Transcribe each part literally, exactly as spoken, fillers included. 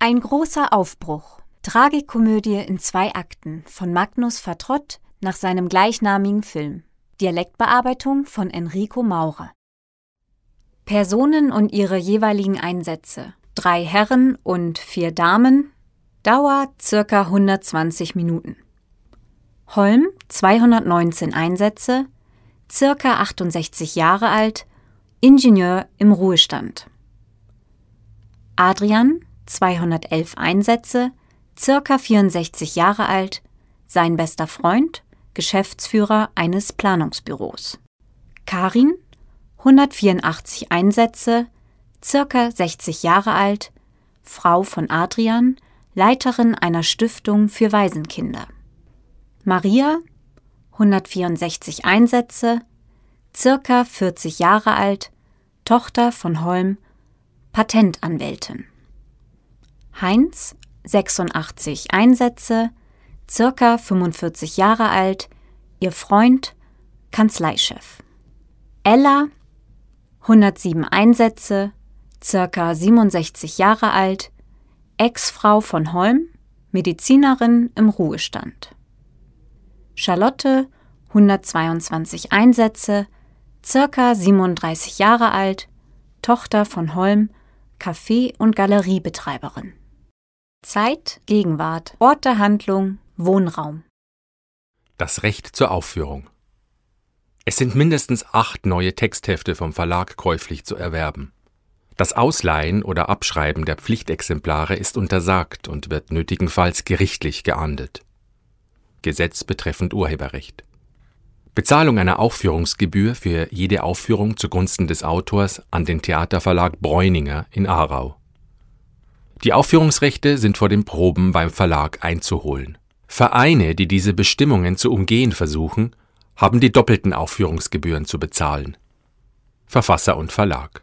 Ein großer Aufbruch. Tragikomödie in zwei Akten von Magnus Vertrott nach seinem gleichnamigen Film. Dialektbearbeitung von Enrico Maurer. Personen und ihre jeweiligen Einsätze. Drei Herren und vier Damen. Dauer ca. hundertzwanzig Minuten. Holm, zweihundertneunzehn Einsätze, ca. achtundsechzig Jahre alt, Ingenieur im Ruhestand. Adrian, zweihundertelf Einsätze, ca. vierundsechzig Jahre alt, sein bester Freund, Geschäftsführer eines Planungsbüros. Karin, hundertvierundachtzig Einsätze, ca. sechzig Jahre alt, Frau von Adrian, Leiterin einer Stiftung für Waisenkinder. Maria, hundertvierundsechzig Einsätze, ca. vierzig Jahre alt, Tochter von Holm, Patentanwältin. Heinz, sechsundachtzig Einsätze, ca. fünfundvierzig Jahre alt, ihr Freund, Kanzleichef. Ella, hundertsieben Einsätze, ca. siebenundsechzig Jahre alt, Ex-Frau von Holm, Medizinerin im Ruhestand. Charlotte, hundertzweiundzwanzig Einsätze, ca. siebenunddreißig Jahre alt, Tochter von Holm, Café- und Galeriebetreiberin. Zeit, Gegenwart, Ort der Handlung, Wohnraum. Das Recht zur Aufführung. Es sind mindestens acht neue Texthefte vom Verlag käuflich zu erwerben. Das Ausleihen oder Abschreiben der Pflichtexemplare ist untersagt und wird nötigenfalls gerichtlich geahndet. Gesetz betreffend Urheberrecht. Bezahlung einer Aufführungsgebühr für jede Aufführung zugunsten des Autors an den Theaterverlag Bräuninger in Aarau. Die Aufführungsrechte sind vor den Proben beim Verlag einzuholen. Vereine, die diese Bestimmungen zu umgehen versuchen, haben die doppelten Aufführungsgebühren zu bezahlen. Verfasser und Verlag.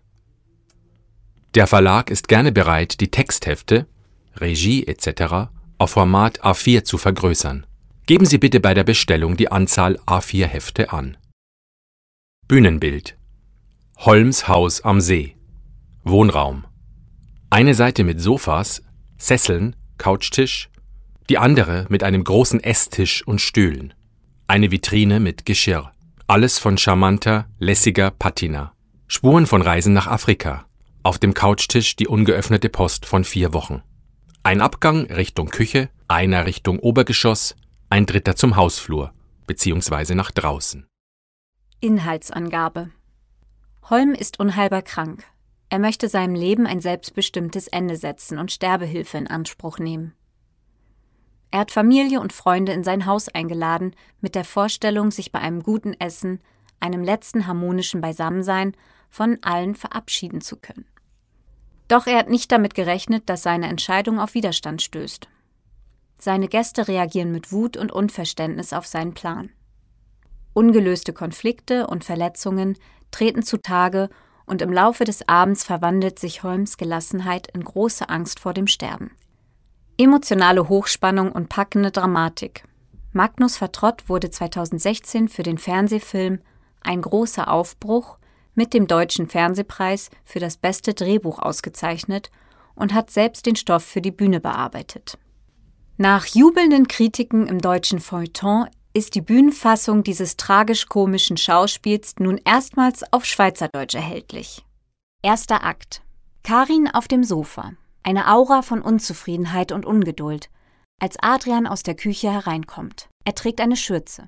Der Verlag ist gerne bereit, die Texthefte, Regie et cetera auf Format A vier zu vergrößern. Geben Sie bitte bei der Bestellung die Anzahl A vier Hefte an. Bühnenbild. Holms Haus am See. Wohnraum. Eine Seite mit Sofas, Sesseln, Couchtisch, die andere mit einem großen Esstisch und Stühlen. Eine Vitrine mit Geschirr. Alles von charmanter, lässiger Patina. Spuren von Reisen nach Afrika. Auf dem Couchtisch die ungeöffnete Post von vier Wochen. Ein Abgang Richtung Küche, einer Richtung Obergeschoss, ein dritter zum Hausflur, beziehungsweise nach draußen. Inhaltsangabe. Holm ist unheilbar krank. Er möchte seinem Leben ein selbstbestimmtes Ende setzen und Sterbehilfe in Anspruch nehmen. Er hat Familie und Freunde in sein Haus eingeladen, mit der Vorstellung, sich bei einem guten Essen, einem letzten harmonischen Beisammensein, von allen verabschieden zu können. Doch er hat nicht damit gerechnet, dass seine Entscheidung auf Widerstand stößt. Seine Gäste reagieren mit Wut und Unverständnis auf seinen Plan. Ungelöste Konflikte und Verletzungen treten zutage und im Laufe des Abends verwandelt sich Holms Gelassenheit in große Angst vor dem Sterben. Emotionale Hochspannung und packende Dramatik. Magnus Vertrott wurde zweitausendsechzehn für den Fernsehfilm Ein großer Aufbruch mit dem Deutschen Fernsehpreis für das beste Drehbuch ausgezeichnet und hat selbst den Stoff für die Bühne bearbeitet. Nach jubelnden Kritiken im deutschen Feuilleton ist die Bühnenfassung dieses tragisch-komischen Schauspiels nun erstmals auf Schweizerdeutsch erhältlich. Erster Akt. Karin auf dem Sofa. Eine Aura von Unzufriedenheit und Ungeduld, als Adrian aus der Küche hereinkommt. Er trägt eine Schürze.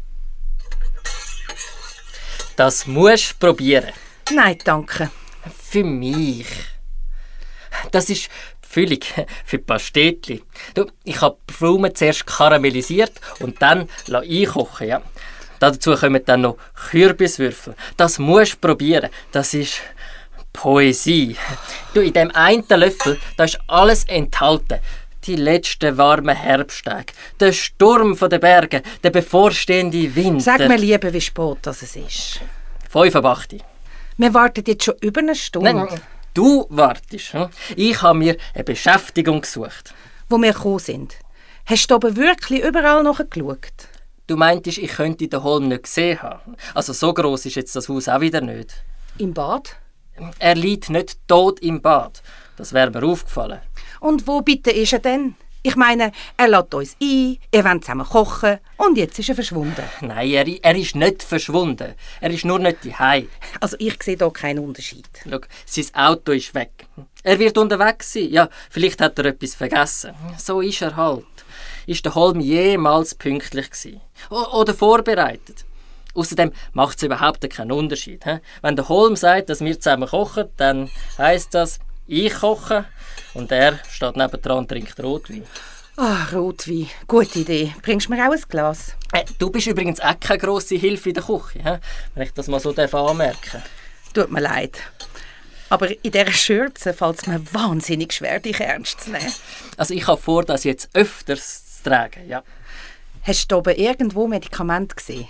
Das musst du probieren. Nein, danke. Für mich. Das ist Füllung für Pastetli. Du, ich habe die Blumen zuerst karamellisiert und dann einkochen. Ja. Dazu kommen dann noch Kürbiswürfel. Das musst du probieren. Das ist Poesie. Du, in dem einen Löffel, da ist alles enthalten. Die letzten warmen Herbsttage, der Sturm von den Bergen, der bevorstehende Winter. Sag mir lieber, wie spät das ist. Fünf ab acht. Wir warten jetzt schon über eine Stunde. Nein, du wartest. Hm? Ich habe mir eine Beschäftigung gesucht. Wo wir gekommen sind. Hast du aber wirklich überall nachgeschaut? Du meintest, ich könnte den Holm nicht gesehen haben. Also so gross ist jetzt das Haus auch wieder nicht. Im Bad? Er liegt nicht tot im Bad. Das wäre mir aufgefallen. Und wo bitte ist er denn? Ich meine, er lädt uns ein, ihr wollt zusammen kochen und jetzt ist er verschwunden. Nein, er, er ist nicht verschwunden. Er ist nur nicht daheim. Also ich sehe da keinen Unterschied. Schau, sein Auto ist weg. Er wird unterwegs sein. Ja, vielleicht hat er etwas vergessen. So ist er halt. Ist der Holm jemals pünktlich gewesen? O- oder vorbereitet? Außerdem macht es überhaupt keinen Unterschied. He? Wenn der Holm sagt, dass wir zusammen kochen, dann heisst das, ich koche und er steht nebendran und trinkt Rotwein. Ah, Rotwein. Gute Idee. Bringst du mir auch ein Glas? Äh, du bist übrigens auch keine grosse Hilfe in der Küche, he? Wenn ich das mal so anmerken darf. Tut mir leid. Aber in dieser Schürze fällt es mir wahnsinnig schwer, dich ernst zu nehmen. Also ich habe vor, das jetzt öfters zu tragen, ja. Hast du oben irgendwo Medikamente gesehen?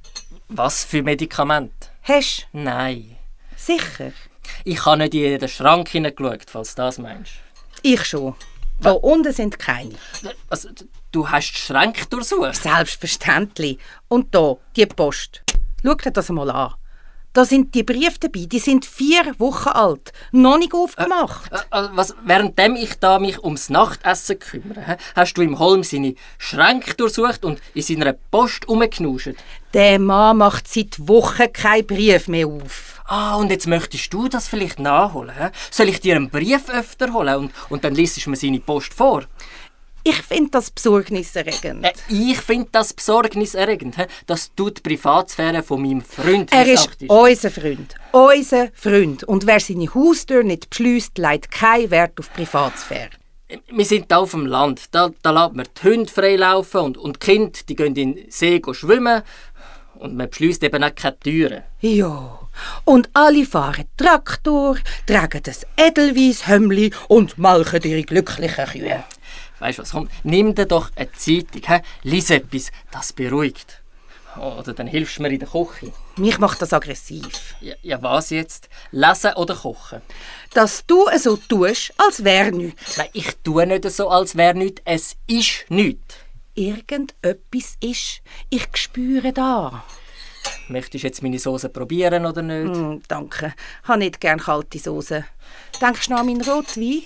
Was für Medikamente? Hast du? Nein. Sicher? Ich habe nicht in jeden Schrank hineingeschaut, falls du das meinst. Ich schon. Da unten sind keine. Also, du hast die Schränke durchsucht? Selbstverständlich. Und da, die Post. Schau dir das mal an. Da sind die Briefe dabei, die sind vier Wochen alt. Noch nicht aufgemacht. Äh, äh, was, währenddem ich da mich ums Nachtessen kümmere, he, hast du im Holm seine Schränke durchsucht und in seiner Post rumgeknuscht. Der Mann macht seit Wochen keinen Brief mehr auf. Ah, und jetzt möchtest du das vielleicht nachholen? He? Soll ich dir einen Brief öfter holen und, und dann liest du mir seine Post vor? Ich finde das besorgniserregend. Äh, ich finde das besorgniserregend, he? Dass du die Privatsphäre von meinem Freund Er ist missachtest. unser Freund. Unser Freund. Und wer seine Haustür nicht beschliesst, legt keinen Wert auf Privatsphäre. Wir sind hier auf dem Land. Da, da lässt man die Hunde freilaufen und, und die Kinder die gehen in den See schwimmen. Und man beschliesst eben auch keine Türen. Ja. Und alle fahren Traktor, tragen das Edelweisshömmli und melken ihre glücklichen Kühe. Weisst du was, komm, nimm dir doch eine Zeitung, he? Lies etwas, das beruhigt. Oder dann hilfst du mir in der Küche. Mich macht das aggressiv. Ja, ja was jetzt? Lesen oder kochen? Dass du so tust, als wäre nichts. Nein, ich tue nicht so, als wäre nichts. Es ist nichts. Irgendetwas ist. Ich spüre da. Möchtest du jetzt meine Soße probieren oder nicht? Mm, danke. Ich habe nicht gern kalte Soße. Denkst du noch an meinen Rotwein?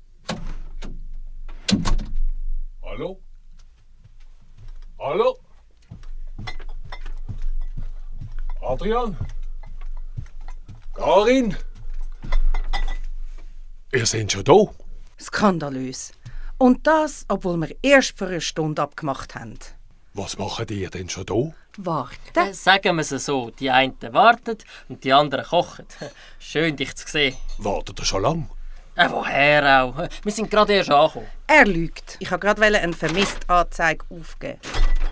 Hallo? Hallo? Adrian? Karin? Ihr seid schon da? Skandalös. Und das, obwohl wir erst vor einer Stunde abgemacht haben. Was macht ihr denn schon da? Warte. Äh, sagen wir es so, die einen warten und die anderen kochen. Schön, dich zu sehen. Wartet ihr schon lang? Äh, woher auch? Wir sind gerade erst angekommen. Er lügt. Ich wollte gerade eine Vermisst-Anzeige aufgeben.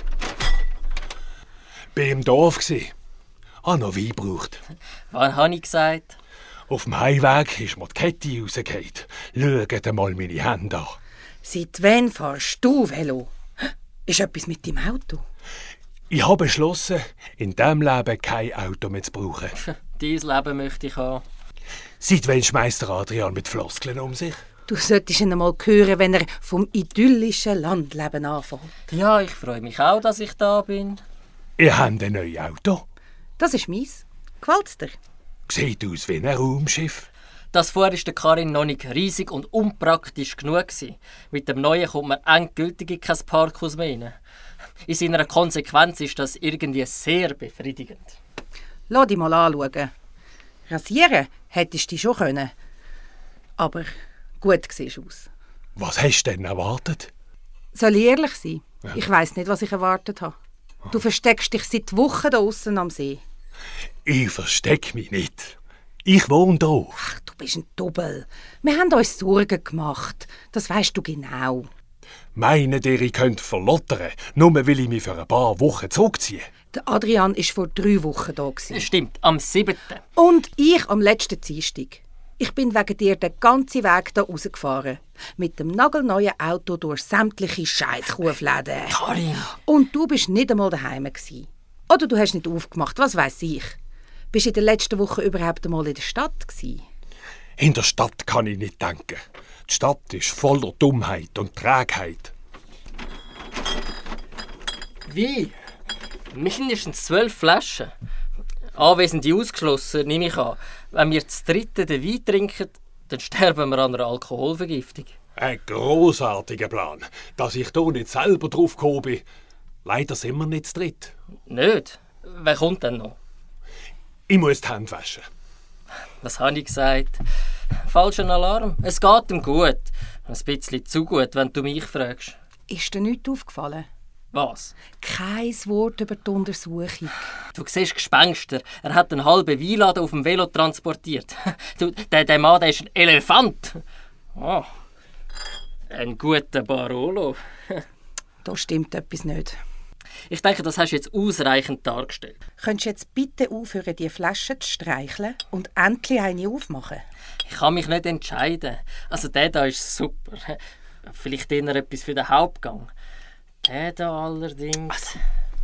Bin im Dorf gsi. Ah, noch Wein gebraucht. Was habe ich gesagt? Auf dem Heimweg ist mir die Kette rausgefallen. Schaut mal meine Hände an. Seit wann fahrst du Velo? Ist etwas mit deinem Auto? Ich habe beschlossen, in diesem Leben kein Auto mehr zu brauchen. Dein Leben möchte ich haben. Seit wann schmeißt der Adrian mit Floskeln um sich? Du solltest ihn einmal hören, wenn er vom idyllischen Landleben anfängt. Ja, ich freue mich auch, dass ich da bin. Ihr habt ein neues Auto. Das ist meins. Gefällt's dir? Sieht aus wie ein Raumschiff. Das vorher war der Karin noch nicht riesig und unpraktisch genug. Mit dem Neuen kommt man endgültig in kein Parkhaus mehr rein. In seiner Konsequenz ist das irgendwie sehr befriedigend. Lass dich mal anschauen. Rasieren hättest du dich schon können. Aber gut siehst du aus. Was hast du denn erwartet? Soll ich ehrlich sein? Ja. Ich weiss nicht, was ich erwartet habe. Du versteckst dich seit Wochen da aussen am See. Ich versteck mich nicht. Ich wohne hier. Ach, du bist ein Doppel. Wir haben uns Sorgen gemacht. Das weisst du genau. Meinen ihr, ich könnte verlottern, nur weil ich mich für ein paar Wochen zurückziehe? Der Adrian war vor drei Wochen da. Stimmt, am siebten Und ich am letzten Dienstag. Ich bin wegen dir den ganzen Weg hier rausgefahren. Mit dem nagelneuen Auto durch sämtliche Scheisskuhfläden. Karin! Und du bist nicht einmal daheim gewesen. Oder du hast nicht aufgemacht, was weiss ich. Bist du in der letzten Woche überhaupt einmal in der Stadt gewesen? In der Stadt kann ich nicht denken. Die Stadt ist voller Dummheit und Trägheit. Wie? Mindestens zwölf Flaschen. Anwesende ausgeschlossen, nehme ich an. Wenn wir das dritte den Wein trinken, dann sterben wir an einer Alkoholvergiftung. Ein grossartiger Plan. Dass ich hier nicht selber drauf gekommen bin. Leider sind wir nicht zu dritt. Nicht? Wer kommt denn noch? Ich muss die Hände waschen. Was habe ich gesagt? Falscher Alarm. Es geht ihm gut. Ein bisschen zu gut, wenn du mich fragst. Ist dir nichts aufgefallen? Was? Kein Wort über die Untersuchung. Du siehst Gespenster. Er hat einen halben Weinladen auf dem Velo transportiert. Du, der, der Mann der ist ein Elefant. Oh, ein guter Barolo. Da stimmt etwas nicht. Ich denke, das hast du jetzt ausreichend dargestellt. Könntest du jetzt bitte aufhören, die Flasche zu streicheln und endlich eine aufmachen? Ich kann mich nicht entscheiden. Also der da ist super. Vielleicht eher etwas für den Hauptgang. Der da allerdings...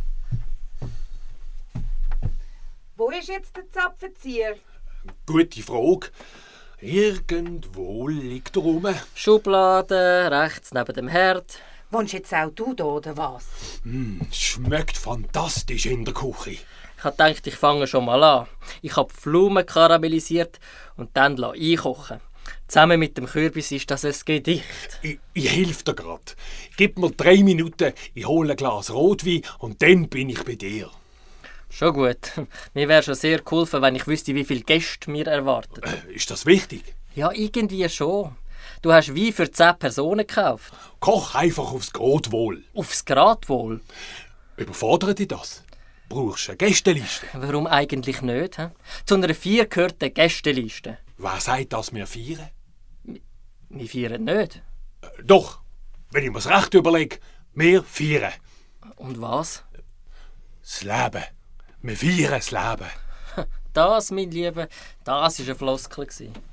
Wo ist jetzt der Zapfenzieher? Gute Frage. Irgendwo liegt er rum. Schublade, rechts neben dem Herd. Wohnst jetzt auch du da, oder was? Mm, schmeckt fantastisch in der Küche. Ich habe gedacht, ich fange schon mal an. Ich habe Pflaumen karamellisiert und dann einkochen. Zusammen mit dem Kürbis ist das ein Gedicht. Ich, ich helfe dir grad. Gib mir drei Minuten, ich hole ein Glas Rotwein und dann bin ich bei dir. Schon gut. Mir wäre schon sehr geholfen, wenn ich wüsste, wie viele Gäste mir erwarten. Äh, ist das wichtig? Ja, irgendwie schon. Du hast Wein für zehn Personen gekauft. Koch einfach aufs Gradwohl. Aufs Gradwohl? Überfordert dich das? Brauchst du eine Gästeliste? Warum eigentlich nicht? He? Zu einer vier gehört eine Gästeliste. Wer sagt, dass wir feiern? Wir feiern nicht. Äh, doch, wenn ich mir's recht überlege, wir feiern. Und was? Das Leben. Wir feiern das Leben. Das, mein Lieber, das war eine Floskel.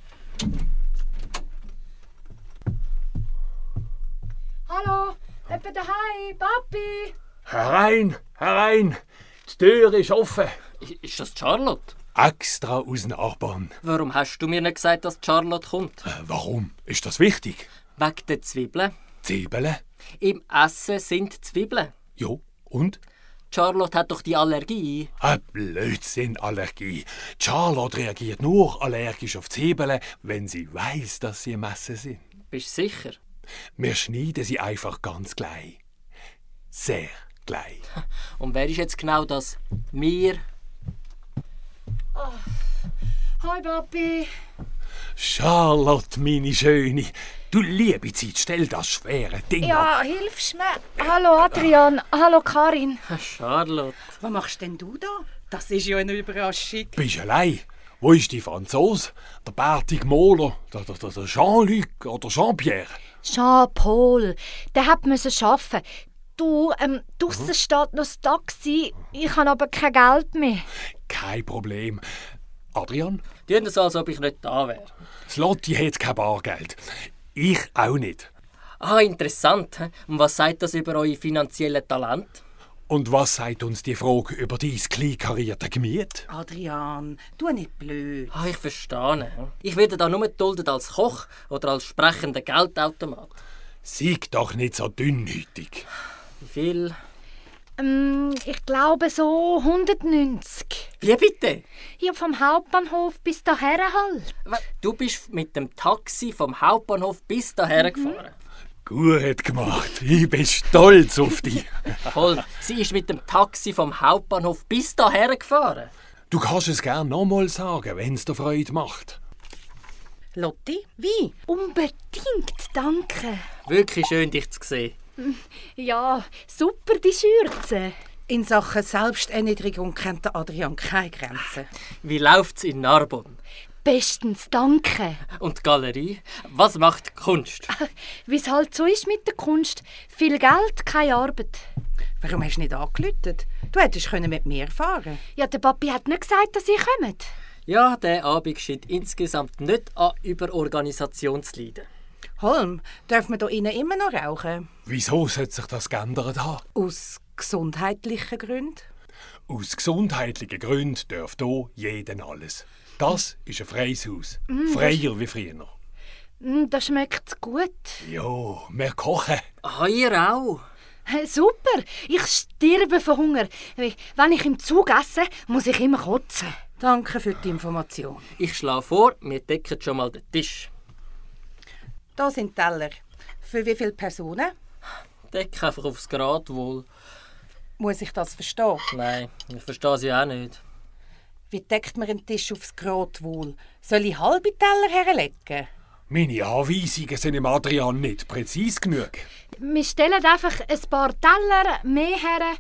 Hallo, jemand daheim? Papi? Herein, herein. Die Tür ist offen. Ist das Charlotte? Extra aus Nachbarn. Warum hast du mir nicht gesagt, dass Charlotte kommt? Äh, warum? Ist das wichtig? Wegen der Zwiebeln. Zwiebeln? Im Essen sind Zwiebeln. Ja, und? Charlotte hat doch die Allergie. Ein Blödsinn, Allergie. Charlotte reagiert nur allergisch auf Zwiebeln, wenn sie weiss, dass sie im Essen sind. Bist du sicher? Wir schneiden sie einfach ganz klein. Sehr klein. Und wer ist jetzt genau das? Wir? Oh. Hi, Papi. Charlotte, meine Schöne, du liebe Zeit, stell das schwere Ding ab. Ja, hilfst mir? Hallo, Adrian. Hallo, Karin. Charlotte. Was machst denn du da? Das ist ja eine Überraschung. Bist du allein? Wo ist die Franzose? Der bärtige Maler? Der, der, der Jean-Luc oder Jean-Pierre? Jean-Paul, der hat müssen arbeiten. Du, ähm, draussen mhm. steht noch das Taxi. Ich habe aber kein Geld mehr. Kein Problem. Adrian? Tun das, als ob ich nicht da wäre. Lotti hat kein Bargeld. Ich auch nicht. Ah, interessant. Und was sagt das über eure finanziellen Talente? Und was sagt uns die Frage über dein kleinkarierte Gemüt? Adrian, tu nicht blöd. Ah, ich verstehe. Ich werde da nur geduldet als Koch oder als sprechender Geldautomat. Sei doch nicht so dünnhütig. Wie viel? Ähm, ich glaube so hundertneunzig. Wie bitte? Hier vom Hauptbahnhof bis daher halt. Du bist mit dem Taxi vom Hauptbahnhof bis daher mhm. gefahren? Gut gemacht. Ich bin stolz auf dich. Toll. Sie ist mit dem Taxi vom Hauptbahnhof bis daher gefahren. Du kannst es gerne nochmal sagen, wenn es dir Freude macht. Lotti, wie? Unbedingt, danke. Wirklich schön, dich zu sehen. Ja, super, die Schürze. In Sachen Selbsterniedrigung kennt der Adrian keine Grenzen. Wie läuft's in Narbonne? Bestens, danke. Und die Galerie? Was macht die Kunst? Wie es halt so ist mit der Kunst. Viel Geld, keine Arbeit. Warum hast du nicht angerufen? Du hättest mit mir fahren. Ja, der Papi hat nicht gesagt, dass ihr kommt. Ja, der Abend scheint insgesamt nicht an Überorganisation zu leiden. Holm, dürfen wir hier innen immer noch rauchen? Wieso sollte sich das geändert haben? Aus gesundheitlichen Gründen. Aus gesundheitlichen Gründen darf hier jeden alles. Das ist ein freies Haus. Mm, Freier wie früher. Mm, das schmeckt gut. Ja, wir kochen. Ah, ihr auch? Super, ich sterbe von Hunger. Wenn ich im Zug esse, muss ich immer kotzen. Danke für die Information. Ich schlage vor, wir decken schon mal den Tisch. Da sind Teller. Für wie viele Personen? Deck einfach aufs Gradwohl. Muss ich das verstehen? Nein, ich verstehe sie auch nicht. Wie deckt man einen Tisch aufs Gradwohl? Soll ich halbe Teller herlegen? Meine Anweisungen sind im Adrian nicht präzise genug. Wir stellen einfach ein paar Teller mehr her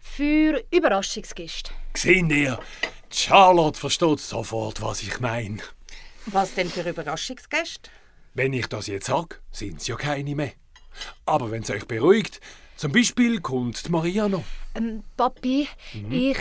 für Überraschungsgäste. Seht ihr? Charlotte versteht sofort, was ich meine. Was denn für Überraschungsgäste? Wenn ich das jetzt sage, sind es ja keine mehr. Aber wenn es euch beruhigt, zum Beispiel kommt die Maria noch. Ähm, Papi, mhm. ich...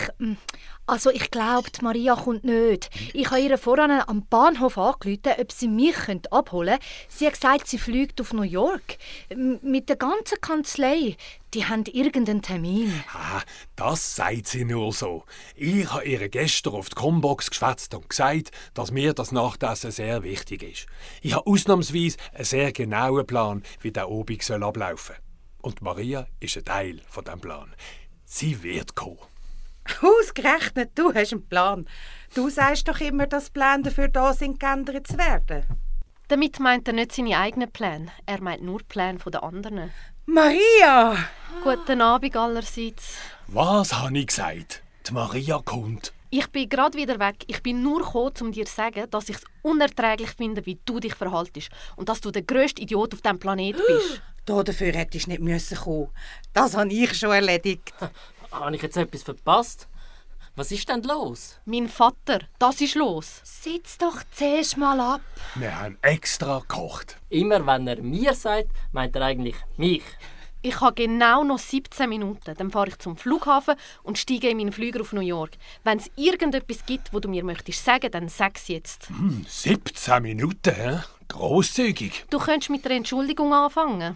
Also ich glaube, Maria kommt nicht. Ich habe ihr vorhin am Bahnhof angerufen, ob sie mich abholen könnte. Sie hat gesagt, sie fliegt auf New York. M- mit der ganzen Kanzlei. Die haben irgendeinen Termin. Ah, das sagt sie nur so. Ich habe ihr gestern auf die Combox geschwätzt und gesagt, dass mir das Nachtessen sehr wichtig ist. Ich habe ausnahmsweise einen sehr genauen Plan, wie der Obig soll ablaufen soll. Und Maria ist ein Teil von diesem Plan. Sie wird kommen. Ausgerechnet, du hast einen Plan. Du sagst doch immer, dass Pläne dafür da sind, geändert zu werden. Damit meint er nicht seine eigenen Pläne. Er meint nur Pläne der anderen. Maria! Guten Abend allerseits. Was habe ich gesagt? Die Maria kommt. Ich bin gerade wieder weg. Ich bin nur gekommen, um dir zu sagen, dass ich es unerträglich finde, wie du dich verhaltest. Und dass du der grösste Idiot auf diesem Planeten bist. Da dafür hättest du nicht müssen kommen. Das habe ich schon erledigt. Habe ich jetzt etwas verpasst? Was ist denn los? Mein Vater, das ist los. Sitz doch zuerst mal ab. Wir haben extra gekocht. Immer wenn er mir sagt, meint er eigentlich mich. Ich habe genau noch siebzehn Minuten. Dann fahre ich zum Flughafen und steige in meinen Flüger auf New York. Wenn es irgendetwas gibt, wo du mir möchtest sagen, dann sag es jetzt. Hm, siebzehn Minuten, hä? Grosszügig. Du könntest mit der Entschuldigung anfangen.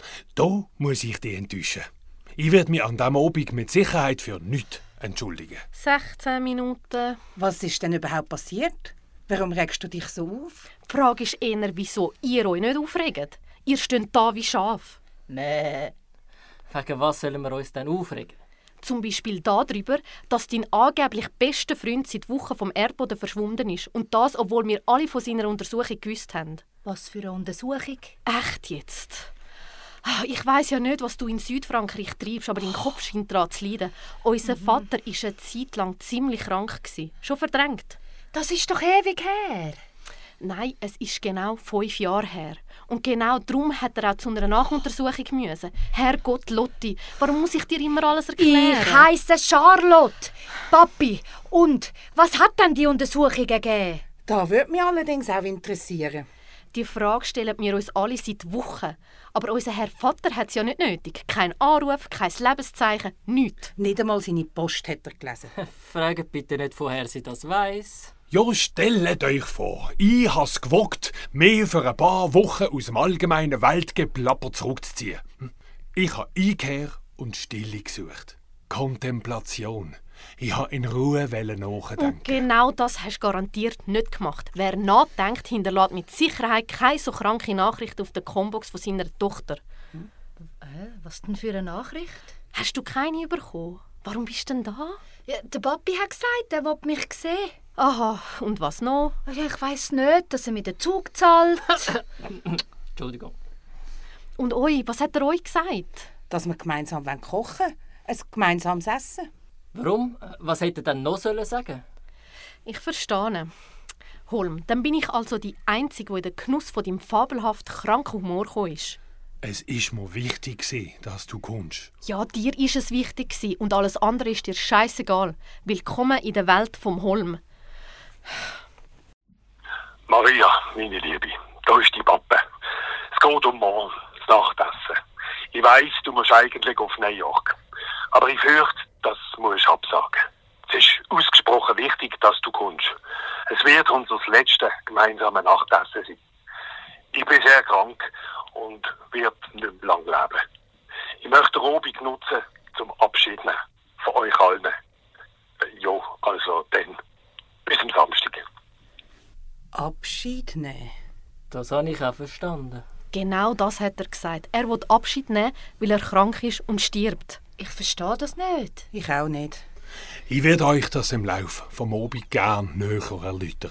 Da muss ich dich enttäuschen. Ich werde mich an diesem Abend mit Sicherheit für nichts entschuldigen. sechzehn Minuten. Was ist denn überhaupt passiert? Warum regst du dich so auf? Die Frage ist eher, wieso ihr euch nicht aufregt. Ihr steht da wie Schaf. Nee. Wegen was sollen wir uns denn aufregen? Zum Beispiel darüber, dass dein angeblich bester Freund seit Wochen vom Erdboden verschwunden ist. Und das, obwohl wir alle von seiner Untersuchung gewusst haben. Was für eine Untersuchung? Echt jetzt? Ich weiss ja nicht, was du in Südfrankreich treibst, aber dein Kopf scheint daran zu leiden. Unser mhm. Vater war eine Zeit lang ziemlich krank. Schon verdrängt. Das ist doch ewig her. Nein, es ist genau fünf Jahre her. Und genau darum hat er auch zu einer Nachuntersuchung müssen. Herrgott, Lotti, warum muss ich dir immer alles erklären? Ich heisse Charlotte. Papi, und was hat denn die Untersuchung gegeben? Da würde mich allerdings auch interessieren. Die Frage stellen wir uns alle seit Wochen. Aber unser Herr Vater hat es ja nicht nötig. Kein Anruf, kein Lebenszeichen, nichts. Nicht einmal seine Post hat er gelesen. Fragt bitte nicht, woher sie das weiss. Ja, stellt euch vor, ich habe es gewagt, mich für ein paar Wochen aus dem allgemeinen Weltgeplapper zurückzuziehen. Ich habe Einkehr und Stille gesucht. Kontemplation. Ich wollte in Ruhe nachdenken. Und genau das hast du garantiert nicht gemacht. Wer nachdenkt, hinterlässt mit Sicherheit keine so kranke Nachricht auf der Combox von seiner Tochter. Hm? Äh, was denn für eine Nachricht? Hast du keine bekommen? Warum bist du denn da? Ja, der Papi hat gesagt, er will mich sehen. Aha, und was noch? Ja, ich weiss nicht, dass er mir den Zug zahlt. Entschuldigung. Und euch, was hat er euch gesagt? Dass wir gemeinsam kochen wollen. Ein gemeinsames Essen. Warum? Was hätte er denn noch sagen sollen? Ich verstehe. Holm, dann bin ich also die Einzige, die in den Genuss von deinem fabelhaft kranken Humor gekommen ist. Es war mir wichtig, dass du kommst. Ja, dir ist es wichtig und alles andere ist dir scheissegal. Willkommen in der Welt vom Holm. Maria, meine Liebe, da ist die Pappe. Es geht um morgen, das Nachtessen. Ich weiss, du musst eigentlich auf New York. Aber ich fürchte, das musst du absagen. Es ist ausgesprochen wichtig, dass du kommst. Es wird unser letztes gemeinsames Nachtessen sein. Ich bin sehr krank und werde nicht mehr lang leben. Ich möchte den Abend nutzen, zum Abschied nehmen von euch allen. Ja, also dann bis am Samstag. Abschied nehmen? Das habe ich auch verstanden. Genau das hat er gesagt. Er will Abschied nehmen, weil er krank ist und stirbt. Ich verstehe das nicht. Ich auch nicht. Ich werde euch das im Laufe vom Abend gern näher erläutern.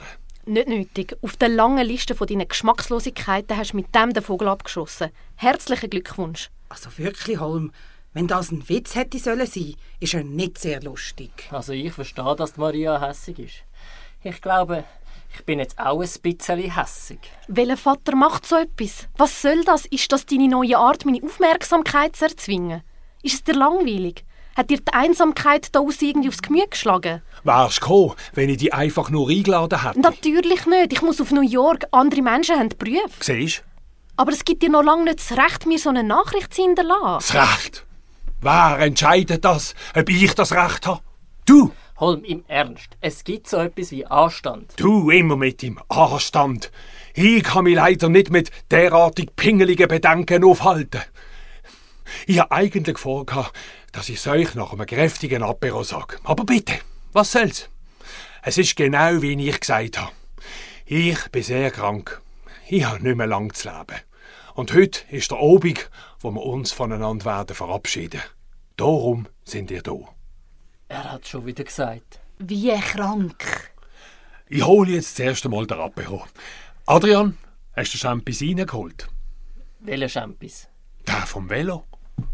Nicht nötig. Auf der langen Liste von deinen Geschmackslosigkeiten hast du mit dem den Vogel abgeschossen. Herzlichen Glückwunsch. Also wirklich, Holm, wenn das ein Witz hätte sollen sein, ist er nicht sehr lustig. Also ich verstehe, dass die Maria hässig ist. Ich glaube, ich bin jetzt auch ein bisschen hässig. Welcher Vater macht so etwas? Was soll das? Ist das deine neue Art, meine Aufmerksamkeit zu erzwingen? Ist es dir langweilig? Hat dir die Einsamkeit da aus irgendwie aufs Gemüt geschlagen? Wärst du gekommen, wenn ich dich einfach nur eingeladen hätte? Natürlich nicht. Ich muss auf New York. Andere Menschen haben Berufe. Siehst Aber es gibt dir noch lange nicht das Recht, mir so eine Nachricht zu hinterlassen. das Recht? Wer entscheidet das, ob ich das Recht habe? Du! Holm, im Ernst. Es gibt so etwas wie Anstand. Du immer mit dem Anstand. Ich kann mich leider nicht mit derartig pingeligen Bedenken aufhalten. Ich habe eigentlich vorgehabt, dass ich es euch nach einem kräftigen Apero sage. Aber bitte, was soll's? Es ist genau, wie ich gesagt habe. Ich bin sehr krank. Ich habe nicht mehr lang zu leben. Und heute ist der Abend, wo wir uns voneinander werden verabschieden. Darum sind ihr da. Er hat schon wieder gesagt. Wie krank. Ich hole jetzt das erste Mal den Apero. Adrian, hast du Champis reingeholt? Welcher Champis? Der vom Velo.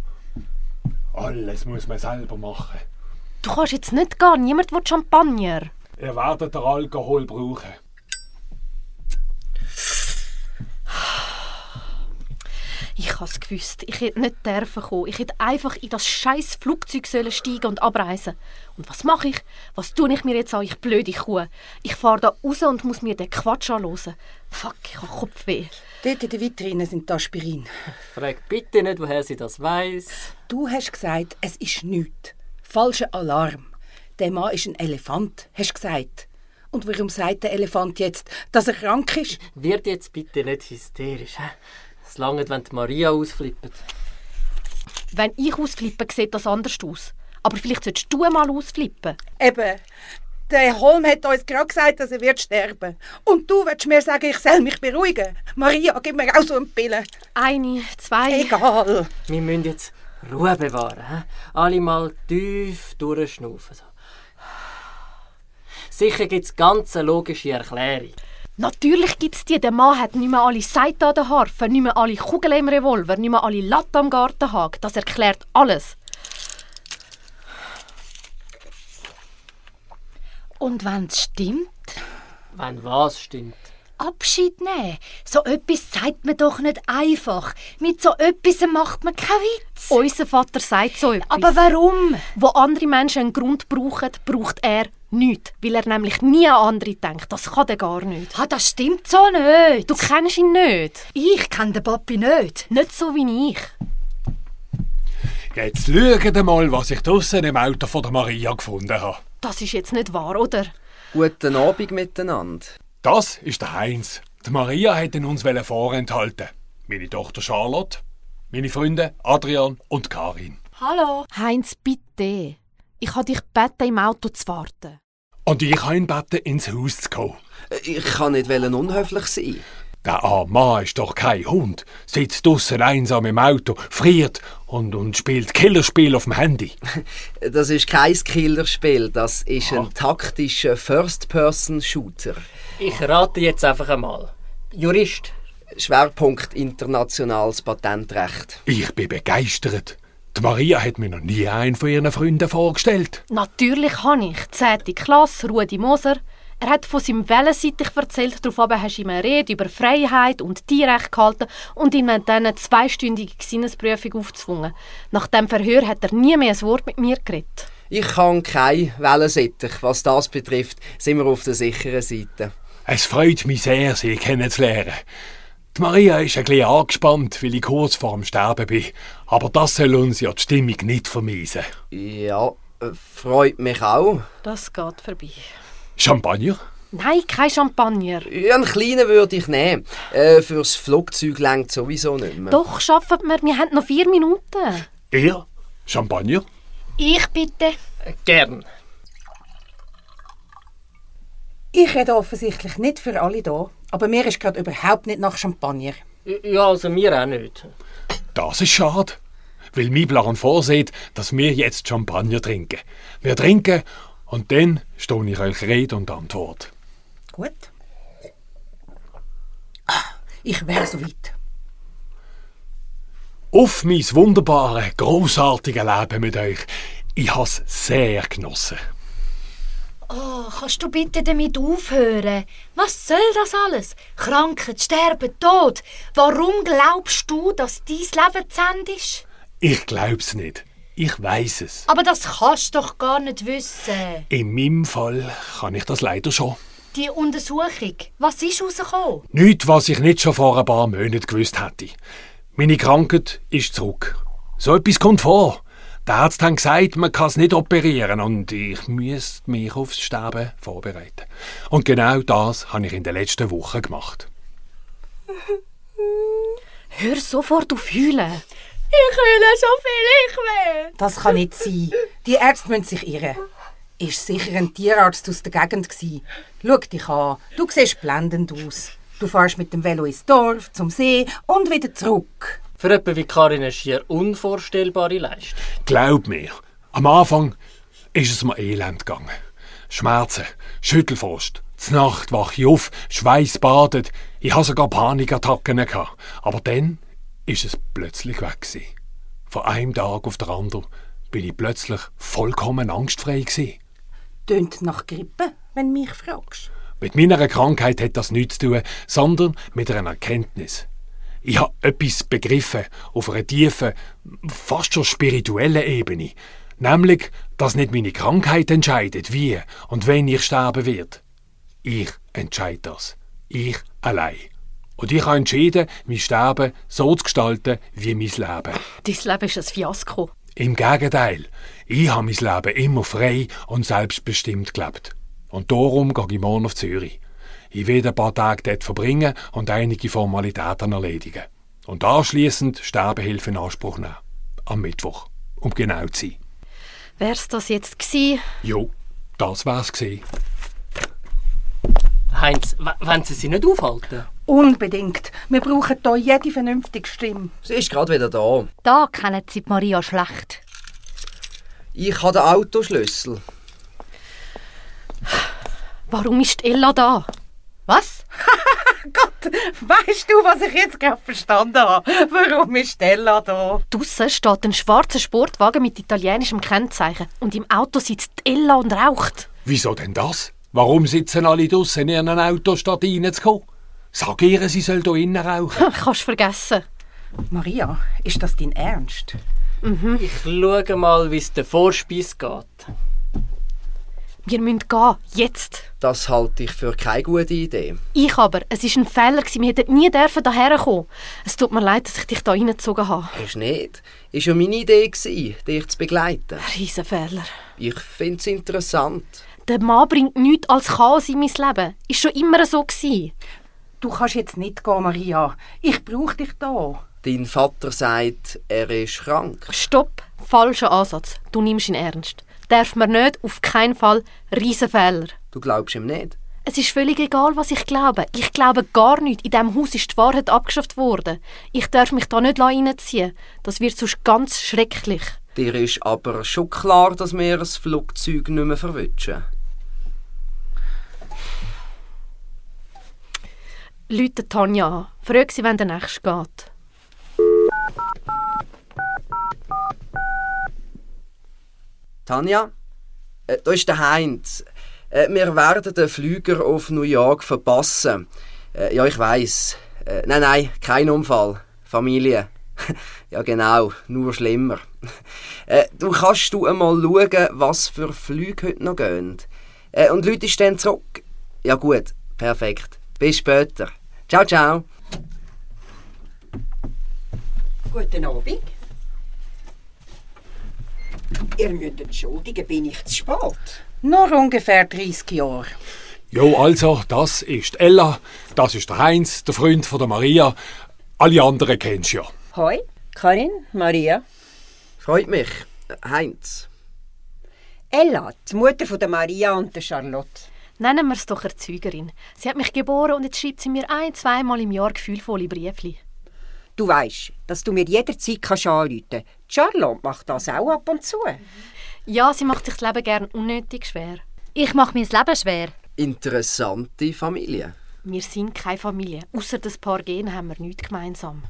Alles muss man selber machen. Du kannst jetzt nicht gehen. Niemand will Champagner. Ihr werdet den Alkohol brauchen. Ich habe es gewusst. Ich hätte nicht dürfen kommen. Ich hätte einfach in das scheiß Flugzeug sollen steigen und abreisen. Und was mache ich? Was tue ich mir jetzt an, ich blöde Kuh? Ich fahre da raus und muss mir den Quatsch anhören. Fuck, ich habe Kopfweh. Dort in der Vitrine sind die Aspirin. Frag bitte nicht, woher sie das weiss. Du hast gesagt, es ist nichts. Falscher Alarm. Der Mann ist ein Elefant, hast du gesagt. Und warum sagt der Elefant jetzt, dass er krank ist? Wird jetzt bitte nicht hysterisch. He? Es langt, wenn die Maria ausflippt. Wenn ich ausflippe, sieht das anders aus. Aber vielleicht solltest du mal ausflippen. Eben. Der Holm hat uns gerade gesagt, dass er wird sterben. Und du willst mir sagen, ich soll mich beruhigen. Maria, gib mir auch so eine Pille. Eine, zwei... Egal. Wir müssen jetzt Ruhe bewahren. He? Alle mal tief durchschnaufen. So. Sicher gibt es ganz eine logische Erklärung. Natürlich gibt es die. Der Mann hat nicht mehr alle Saiten an der Harfe, nicht mehr alle Kugeln im Revolver, nicht mehr alle Latten am Gartenhag. Das erklärt alles. Und wenn es stimmt? Wenn was stimmt? Abschied nehmen. So etwas sagt man doch nicht einfach. Mit so etwas macht man keinen Witz. Unser Vater sagt so etwas. Aber warum? Wo andere Menschen einen Grund brauchen, braucht er nichts. Weil er nämlich nie an andere denkt. Das kann er gar nicht. Ah, das stimmt so nicht. Du kennst ihn nicht. Ich kenne den Papi nicht. Nicht so wie ich. Jetzt schaut mal, was ich draussen im Auto von der Maria gefunden habe. Das ist jetzt nicht wahr, oder? Guten Abend miteinander. Das ist der Heinz. Die Maria hätte uns vorenthalten. Meine Tochter Charlotte, meine Freunde Adrian und Karin. Hallo. Heinz, bitte. Ich habe dich gebeten, im Auto zu warten. Und ich habe ihn gebeten, ins Haus zu kommen. Ich kann nicht unhöflich sein. Der arme Mann ist doch kein Hund. Sitzt draussen einsam im Auto, friert und, und spielt Killerspiel auf dem Handy. Das ist kein Killerspiel, das ist ein taktischer First-Person-Shooter. Ich rate jetzt einfach einmal. Jurist. Schwerpunkt internationales Patentrecht. Ich bin begeistert. Die Maria hat mir noch nie einen von ihren Freunden vorgestellt. Natürlich habe ich. Zehnte Klasse, Rudi Moser. Er hat von seinem Wellensittich erzählt, daraufhin hast du ihm eine Rede über Freiheit und Tierrecht gehalten und ihm dann eine zweistündige Sinnesprüfung aufgezwungen. Nach dem Verhör hat er nie mehr ein Wort mit mir geredet. Ich kann kein Wellensittich. Was das betrifft, sind wir auf der sicheren Seite. Es freut mich sehr, Sie kennenzulernen. Die Maria ist ein bisschen angespannt, weil ich kurz vor dem Sterben bin. Aber das soll uns ja die Stimmung nicht vermiesen. Ja, freut mich auch. Das geht vorbei. Champagner? Nein, kein Champagner. Ja, einen kleinen würde ich nehmen. Äh, fürs Flugzeug reicht sowieso nicht mehr. Doch, schaffen wir. Wir haben noch vier Minuten. Ihr? Champagner? Ich bitte. Äh, gern. Ich rede offensichtlich nicht für alle hier, aber mir ist gerade überhaupt nicht nach Champagner. Ja, also mir auch nicht. Das ist schade, weil mein Plan vorsieht, dass wir jetzt Champagner trinken. Wir trinken und dann stehe ich euch Rede und Antwort. Gut. Ich wäre so weit. Auf mein wunderbare, grossartige Leben mit euch. Ich habe es sehr genossen. Oh, kannst du bitte damit aufhören? Was soll das alles? Krankheit, Sterben, Tod. Warum glaubst du, dass dein Leben zu Ende ist? Ich glaub's nicht. Ich weiss es. Aber das kannst du doch gar nicht wissen. In meinem Fall kann ich das leider schon. Die Untersuchung, was ist rausgekommen? Nichts, was ich nicht schon vor ein paar Monaten gewusst hätte. Meine Krankheit ist zurück. So etwas kommt vor. Die Ärzte haben gesagt, man kann es nicht operieren und ich müsste mich aufs Sterben vorbereiten. Und genau das habe ich in den letzten Wochen gemacht. Hör sofort auf heulen. Ich will so viel, ich will. Das kann nicht sein. Die Ärzte müssen sich irren. Ist sicher ein Tierarzt aus der Gegend gsi. Schau dich an. Du siehst blendend aus. Du fährst mit dem Velo ins Dorf, zum See und wieder zurück. Für jemanden wie Karin eine schier unvorstellbare Leistung. Glaub mir, am Anfang ist es mir elend gegangen. Schmerzen, Schüttelfrost, zur Nacht wache ich auf, Schweiß badet, ich hatte sogar Panikattacken gehabt. Aber dann ist es plötzlich weg gewesen. Von einem Tag auf den anderen bin ich plötzlich vollkommen angstfrei gewesen. Tönt nach Grippe, wenn du mich fragst. Mit meiner Krankheit hat das nichts zu tun, sondern mit einer Erkenntnis. Ich habe etwas begriffen auf einer tiefen, fast schon spirituellen Ebene. Nämlich, dass nicht meine Krankheit entscheidet, wie und wenn ich sterben werde. Ich entscheide das. Ich allein. Und ich habe entschieden, mein Sterben so zu gestalten wie mein Leben. Dein Leben ist ein Fiasko. Im Gegenteil. Ich habe mein Leben immer frei und selbstbestimmt gelebt. Und darum gehe ich morgen auf Zürich. Ich werde ein paar Tage dort verbringen und einige Formalitäten erledigen. Und anschliessend Sterbehilfe in Anspruch nehmen. Am Mittwoch, um genau zu sein. Wär's das jetzt gsi? Jo, das wär's gsi. Heinz, w- wollen Sie sie nicht aufhalten? Unbedingt. Wir brauchen hier jede vernünftige Stimme. Sie ist gerade wieder da. Da kennen Sie die Maria schlecht. Ich habe den Autoschlüssel. Warum ist Ella da? Was? Gott, weißt du, was ich jetzt gerade verstanden habe? Warum ist Stella da? Draussen steht ein schwarzer Sportwagen mit italienischem Kennzeichen und im Auto sitzt Ella und raucht. Wieso denn das? Warum sitzen alle draussen in ihrem Auto, statt reinzukommen? Sag ihr, sie soll hier innen rauchen. Kannst vergessen. Maria, ist das dein Ernst? Mhm. Ich schaue mal, wie es der Vorspeis geht. Wir müssen gehen, jetzt. Das halte ich für keine gute Idee. Ich aber, es war ein Fehler, wir hätten nie hierher kommen. Es tut mir leid, dass ich dich da reingezogen habe. Hast du nicht? Es war ja meine Idee, dich zu begleiten. Riesenfehler. Ich finde es interessant. Der Mann bringt nichts als Chaos in mein Leben. Ist schon immer so gewesen. Du kannst jetzt nicht gehen, Maria. Ich brauche dich da. Dein Vater sagt, er ist krank. Stopp, falscher Ansatz. Du nimmst ihn ernst. Darf man nicht, auf keinen Fall. Riesenfehler. Du glaubst ihm nicht? Es ist völlig egal, was ich glaube. Ich glaube gar nicht. In diesem Haus ist die Wahrheit abgeschafft worden. Ich darf mich da nicht reinziehen. Das wird sonst ganz schrecklich. Dir ist aber schon klar, dass wir das Flugzeug nicht mehr verwutschen. Leute Tanja an. Frag sie, wenn der nächste geht. Tanja, äh, da ist der Heinz. Äh, wir werden den Flüger auf New York verpassen. Äh, ja, ich weiss. Äh, nein, nein, kein Unfall. Familie. Ja, genau, nur schlimmer. Äh, du kannst du einmal schauen, was für Flüge heute noch gehen. Äh, und Leute stehen zurück. Ja gut, perfekt. Bis später. Ciao, ciao. Guten Abend. Ihr müsst entschuldigen, bin ich zu spät? Noch ungefähr dreißig Jahre. Jo, also, das ist Ella, das ist der Heinz, der Freund von der Maria. Alle anderen kennst du ja. Hoi, Karin, Maria. Freut mich. Heinz. Ella, die Mutter von der Maria und der Charlotte. Nennen wir es doch Erzeugerin. Sie hat mich geboren und jetzt schreibt sie mir ein-, zweimal im Jahr gefühlvolle Briefli. Du weisst, dass du mir jederzeit anrufen kannst. Charlotte macht das auch ab und zu. Ja, sie macht sich das Leben gern unnötig schwer. Ich mache mir das Leben schwer. Interessante Familie. Wir sind keine Familie. Ausser ein paar Gene haben wir nichts gemeinsam.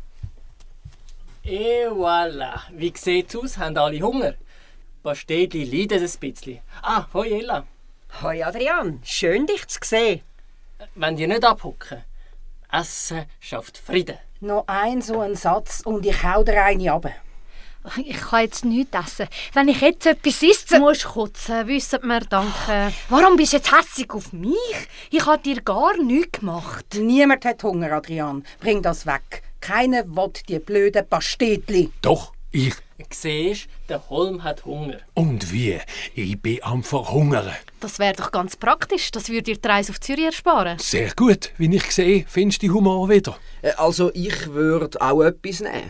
Et voilà. Wie sieht's aus? Haben alle Hunger? Pastetli leiden ein bisschen. Ah, hoi Ella. Hoi Adrian, schön dich zu sehen. Wenn die nicht abhocken. Essen schafft Frieden. Noch ein so ein Satz und ich hau dir eine runter. Ich kann jetzt nichts essen. Wenn ich jetzt etwas esse... Du musst kotzen, wissen wir, danke. Warum bist du jetzt hässig auf mich? Ich habe dir gar nichts gemacht. Niemand hat Hunger, Adrian. Bring das weg. Keiner will die blöden Pastetli. Doch, ich. Siehst, der Holm hat Hunger. Und wie? Ich bin am Verhungern. Das wäre doch ganz praktisch. Das würde dir die Reise auf Zürich ersparen. Sehr gut. Wie ich sehe, findest du den Humor wieder. Äh, Also ich würde auch etwas nehmen.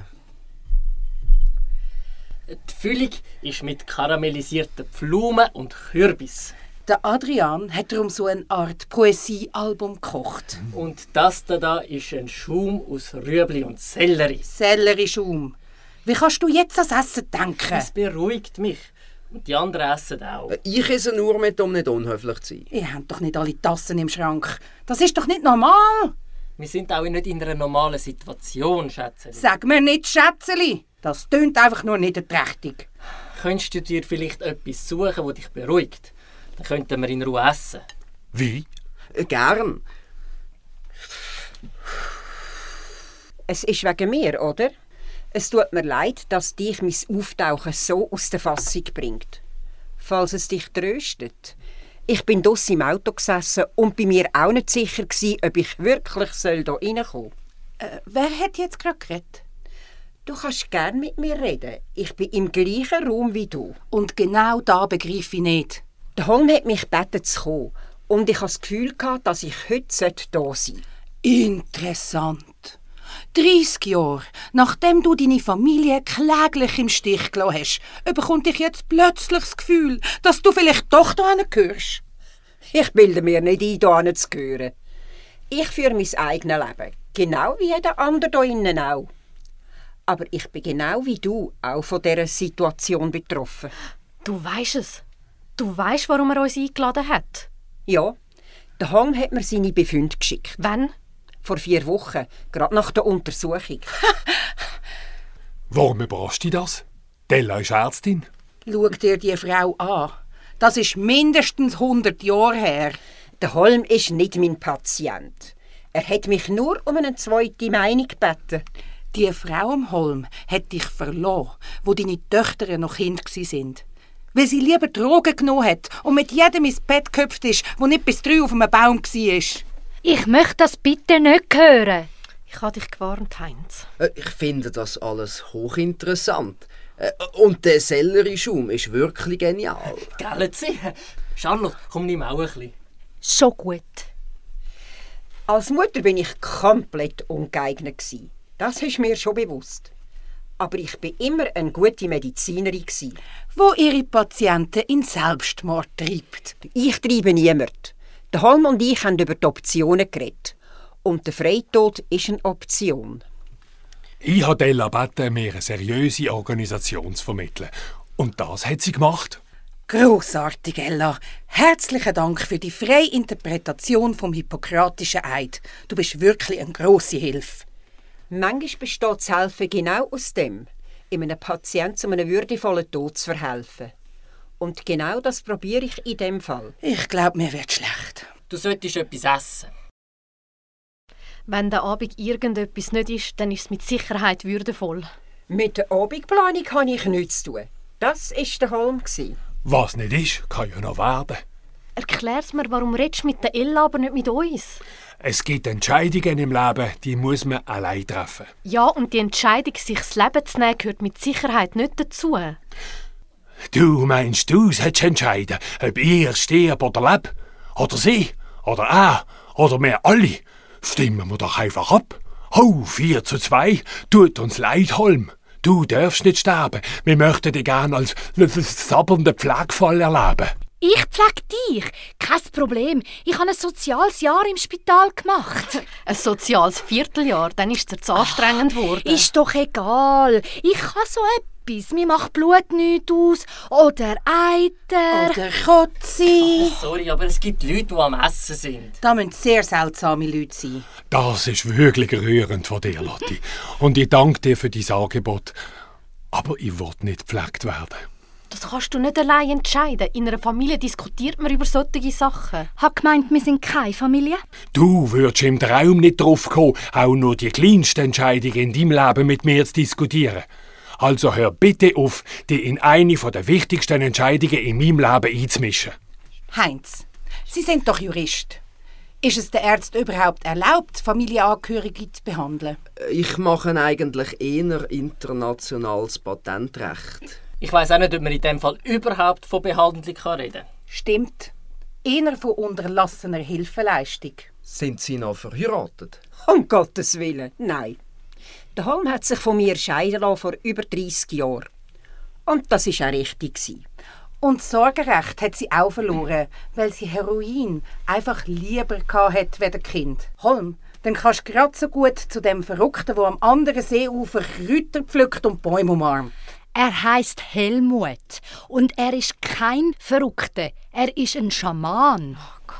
Die Füllung ist mit karamellisierten Pflaumen und Kürbis. Der Adrian hat darum so eine Art Poesiealbum gekocht. Und das da ist ein Schaum aus Rüebli und Sellerie. Sellerie-Schaum. Wie kannst du jetzt ans Essen denken? Das beruhigt mich. Und die anderen essen auch. Ich esse nur mit, um nicht unhöflich zu sein. Ihr habt doch nicht alle Tassen im Schrank. Das ist doch nicht normal. Wir sind auch nicht in einer normalen Situation, Schätzchen. Sag mir nicht Schätzeli. Das tönt einfach nur niederträchtig. Könntest du dir vielleicht etwas suchen, das dich beruhigt? Dann könnten wir in Ruhe essen. Wie? Äh, Gern. Es ist wegen mir, oder? Es tut mir leid, dass dich mein Auftauchen so aus der Fassung bringt. Falls es dich tröstet. Ich bin draussen im Auto gesessen und bei mir auch nicht sicher gewesen, ob ich wirklich hier reinkommen soll. Äh, wer hat jetzt gerade geredet? Du kannst gern mit mir reden. Ich bin im gleichen Raum wie du. Und genau da begreife ich nicht. Der Holm hat mich gebeten zu kommen. Und ich hatte das Gefühl, dass ich heute da sein sollte. Interessant. dreissig Jahre, nachdem du deine Familie kläglich im Stich gelassen hast, bekommt dich jetzt plötzlich das Gefühl, dass du vielleicht doch da gehörst. Ich bilde mir nicht ein, da zu gehören. Ich führe mein eigenes Leben, genau wie jeder andere hier innen auch. Aber ich bin genau wie du auch von dieser Situation betroffen. Du weisst es. Du weisst, warum er uns eingeladen hat. Ja, der Hang hat mir seine Befunde geschickt. Wann? Vor vier Wochen, gerade nach der Untersuchung. Warum überrascht dich das? Della ist Ärztin. Schau dir die Frau an. Das ist mindestens hundert Jahre her. Der Holm ist nicht mein Patient. Er hat mich nur um eine zweite Meinung gebeten. Die Frau am Holm hat dich verloren, wo deine Töchter noch Kind waren. Weil sie lieber Drogen genommen hat und mit jedem ins Bett gehüpft ist, der nicht bis drei auf einem Baum war. Ich möchte das bitte nicht hören. Ich habe dich gewarnt, Heinz. Äh, Ich finde das alles hochinteressant. Äh, Und der Sellerieschaum ist wirklich genial. Gell, sie? Charlotte, komm, nimm auch ein bisschen. So gut. Als Mutter bin ich komplett ungeeignet gewesen. Das ist mir schon bewusst. Aber ich bin immer eine gute Medizinerin gewesen. Wo ihre Patienten in Selbstmord treibt. Ich treibe niemand. Der Holm und ich haben über die Optionen geredet. Und der Freitod ist eine Option. Ich habe Della gebeten, mir eine seriöse Organisation zu vermitteln. Und das hat sie gemacht. Grossartig, Ella. Herzlichen Dank für die freie Interpretation vom hippokratischen Eid. Du bist wirklich eine grosse Hilfe. Manchmal besteht das Helfen genau aus dem, in einem Patienten zu einem würdevollen Tod zu verhelfen. Und genau das probiere ich in dem Fall. Ich glaube, mir wird schlecht. Du solltest etwas essen. Wenn der Abend irgendetwas nicht ist, dann ist es mit Sicherheit würdevoll. Mit der Abendplanung habe ich nichts zu tun. Das war der Holm. Was nicht ist, kann ja noch werden. Erklär's mir, warum redest du mit der Ella, aber nicht mit uns? Es gibt Entscheidungen im Leben, die muss man allein treffen. Ja, und die Entscheidung, sich das Leben zu nehmen, gehört mit Sicherheit nicht dazu. Du meinst, du solltest entscheiden, ob ich sterbe oder lebe? Oder sie? Oder er? Oder wir alle? Stimmen wir doch einfach ab. Ho, vier zu zwei. Tut uns leid, Holm. Du darfst nicht sterben. Wir möchten dich gerne als sabbernden Pflegefall erleben. Ich pflege dich. Kein Problem. Ich habe ein soziales Jahr im Spital gemacht. Ein soziales Vierteljahr, dann ist es zu anstrengend geworden. Ist doch egal. Ich kann so etwas. Mir macht Blut nichts aus. Oder Eiter. Oder Kotze. Sorry, aber es gibt Leute, die am Essen sind. Da müssen sehr seltsame Leute sein. Das ist wirklich rührend von dir, Lotti. Und ich danke dir für dein Angebot. Aber ich will nicht gepflegt werden. Das kannst du nicht allein entscheiden. In einer Familie diskutiert man über solche Sachen. Ich habe gemeint, wir sind keine Familie. Du würdest im Traum nicht drauf kommen, auch nur die kleinsten Entscheidungen in deinem Leben mit mir zu diskutieren. Also hör bitte auf, dich in eine der wichtigsten Entscheidungen in meinem Leben einzumischen. Heinz, Sie sind doch Jurist. Ist es den Ärzten überhaupt erlaubt, Familienangehörige zu behandeln? Ich mache eigentlich eher internationales Patentrecht. Ich weiss auch nicht, ob man in dem Fall überhaupt von Behandlung reden kann. Stimmt. Eher von unterlassener Hilfeleistung. Sind Sie noch verheiratet? Um Gottes Willen, nein. Der Holm hat sich von mir scheiden lassen vor über dreissig Jahren. Und das war auch richtig. Und das Sorgerecht hat sie auch verloren, weil sie Heroin einfach lieber hatte als Kind. Holm, dann kannst du gerade so gut zu dem Verrückten, der am anderen Seeufer Kräuter pflückt und Bäume umarmt. Er heisst Helmut und er ist kein Verrückter. Er ist ein Schaman. Oh Gott.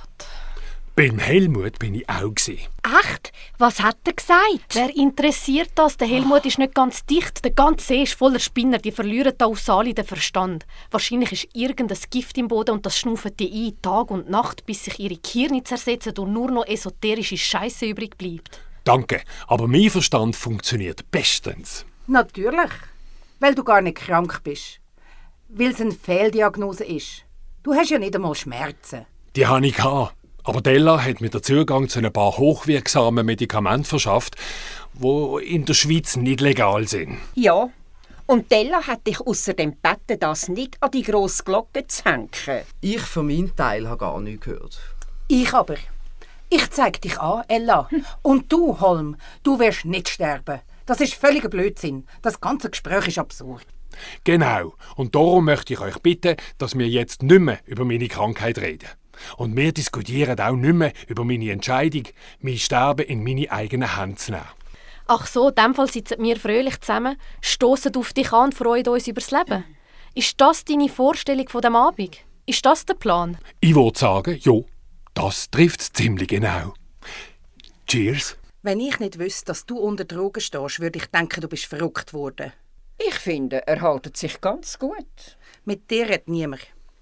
Beim Helmut bin ich auch. Echt? Was hat er gesagt? Wer interessiert das? Der Helmut ist nicht ganz dicht. Der ganze See ist voller Spinner. Die verlieren da aus alle den Verstand. Wahrscheinlich ist irgendein Gift im Boden und das schnaufen die ein, Tag und Nacht, bis sich ihre Gehirne zersetzen und nur noch esoterische Scheiße übrig bleibt. Danke, aber mein Verstand funktioniert bestens. Natürlich. Weil du gar nicht krank bist. Weil es eine Fehldiagnose ist. Du hast ja nicht einmal Schmerzen. Die hatte ich. Aber Della hat mir den Zugang zu ein paar hochwirksamen Medikamenten verschafft, die in der Schweiz nicht legal sind. Ja, und Della hat dich außerdem gebeten, das nicht an die grosse Glocke zu hängen. Ich für meinen Teil habe gar nichts gehört. Ich aber. Ich zeig dich an, Ella. Und du, Holm, du wirst nicht sterben. Das ist völliger Blödsinn. Das ganze Gespräch ist absurd. Genau. Und darum möchte ich euch bitten, dass wir jetzt nicht mehr über meine Krankheit reden. Und wir diskutieren auch nicht mehr über meine Entscheidung, mein Sterben in meine eigenen Hände zu nehmen. Ach so, in dem Fall sitzen wir fröhlich zusammen, stossen auf dich an und freuen uns über das Leben. Ist das deine Vorstellung von dem Abend? Ist das der Plan? Ich würde sagen, ja, das trifft es ziemlich genau. Cheers. Wenn ich nicht wüsste, dass du unter Drogen stehst, würde ich denken, du bist verrückt worden. Ich finde, er hält sich ganz gut. Mit dir redet niemand.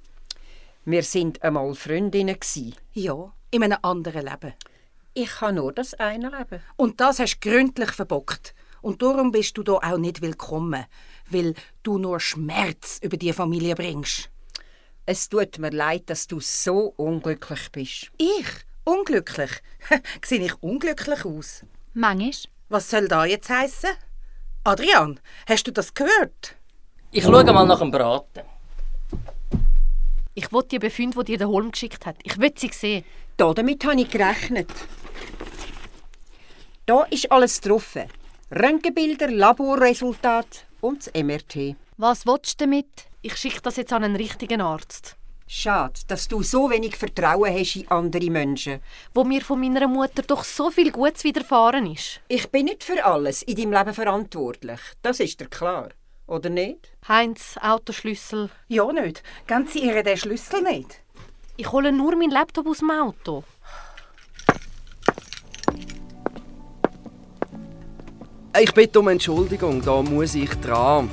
Wir sind einmal Freundinnen. Ja, in einem anderen Leben. Ich habe nur das eine Leben. Und das hast du gründlich verbockt. Und darum bist du da auch nicht willkommen, weil du nur Schmerz über die Familie bringst. Es tut mir leid, dass du so unglücklich bist. Ich? Unglücklich? Sehe ich unglücklich aus? Manchmal. Was soll da jetzt heissen? Adrian, hast du das gehört? Ich schaue mal nach dem Braten. Ich will die Befunde, die dir der Holm geschickt hat. Ich will sie sehen. Da, damit habe ich gerechnet. Da ist alles drauf. Röntgenbilder, Laborresultate und das M R T. Was willst du damit? Ich schicke das jetzt an einen richtigen Arzt. Schade, dass du so wenig Vertrauen hast in andere Menschen. Wo mir von meiner Mutter doch so viel Gutes widerfahren ist. Ich bin nicht für alles in deinem Leben verantwortlich. Das ist dir klar, oder nicht? Heinz, Autoschlüssel. Ja, nicht. Geben Sie ihr den Schlüssel nicht? Ich hole nur meinen Laptop aus dem Auto. Ich bitte um Entschuldigung, da muss ich dran.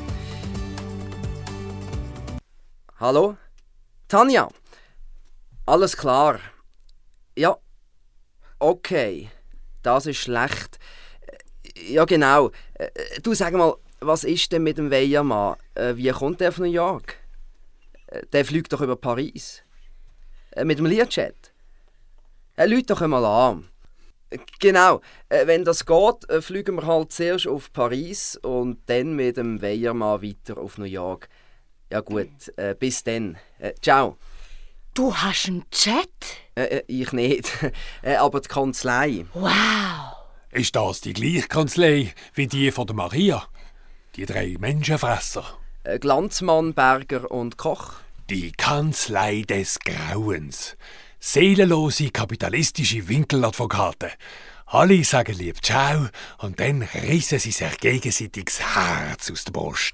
Hallo? Tanja? Alles klar. Ja. Okay. Das ist schlecht. Ja, genau. Du, sag mal, was ist denn mit dem Weiermann? Wie kommt der auf New York? Der fliegt doch über Paris. Mit dem Learjet. Lüt doch einmal an. Genau, wenn das geht, fliegen wir halt zuerst auf Paris und dann mit dem Weiermann weiter auf New York. Ja gut, äh, bis dann. Äh, ciao. Du hast einen Jet? Äh, ich nicht, äh, aber die Kanzlei. Wow. Ist das die gleiche Kanzlei wie die von der Maria? Die drei Menschenfresser. Äh, Glanzmann, Berger und Koch. Die Kanzlei des Grauens. Seelenlose kapitalistische Winkeladvokaten. Alle sagen lieb Ciao und dann rissen sie sich gegenseitig das Herz aus der Brust.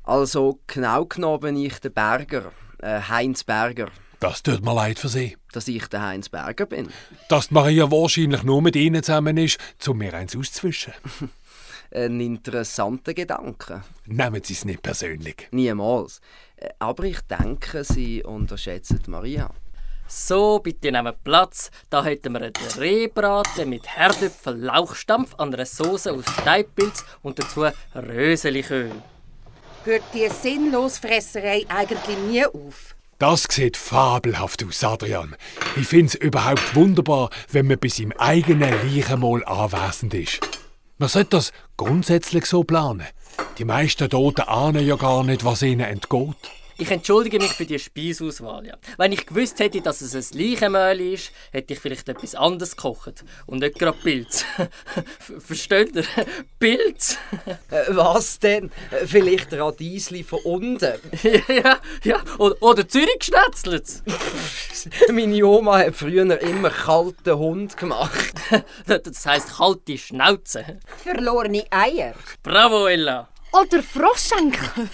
Also genau genommen bin ich der Berger, äh, Heinz Berger. Das tut mir leid für Sie. Dass ich der Heinz Berger bin. Dass die Maria wahrscheinlich nur mit Ihnen zusammen ist, um mir eins auszwischen. Ein interessanter Gedanke. Nehmen Sie es nicht persönlich. Niemals. Aber ich denke, Sie unterschätzen Maria. So, bitte nehmen Platz. Da hätten wir einen Rehbraten mit Herdöpfel, Lauchstampf an einer Sauce aus Steinpilz und dazu Röseliköl. Hört die Sinnlosfresserei eigentlich nie auf? Das sieht fabelhaft aus, Adrian. Ich finde es überhaupt wunderbar, wenn man bei seinem eigenen Leichenmahl anwesend ist. Man sollte das grundsätzlich so planen. Die meisten Toten ahnen ja gar nicht, was ihnen entgeht. Ich entschuldige mich für die Speisauswahl. Ja. Wenn ich gewusst hätte, dass es ein Leichenmehl ist, hätte ich vielleicht etwas anderes gekocht. Und nicht gerade Pilz. Versteht ihr? Pilz? Äh, was denn? Vielleicht Radiesli von unten? ja, ja. Oder, oder Zürich geschnetzelt. Meine Oma hat früher immer kalten Hund gemacht. Das heisst kalte Schnauze. Verlorene Eier. Bravo, Ella. Oder Froschschenkel.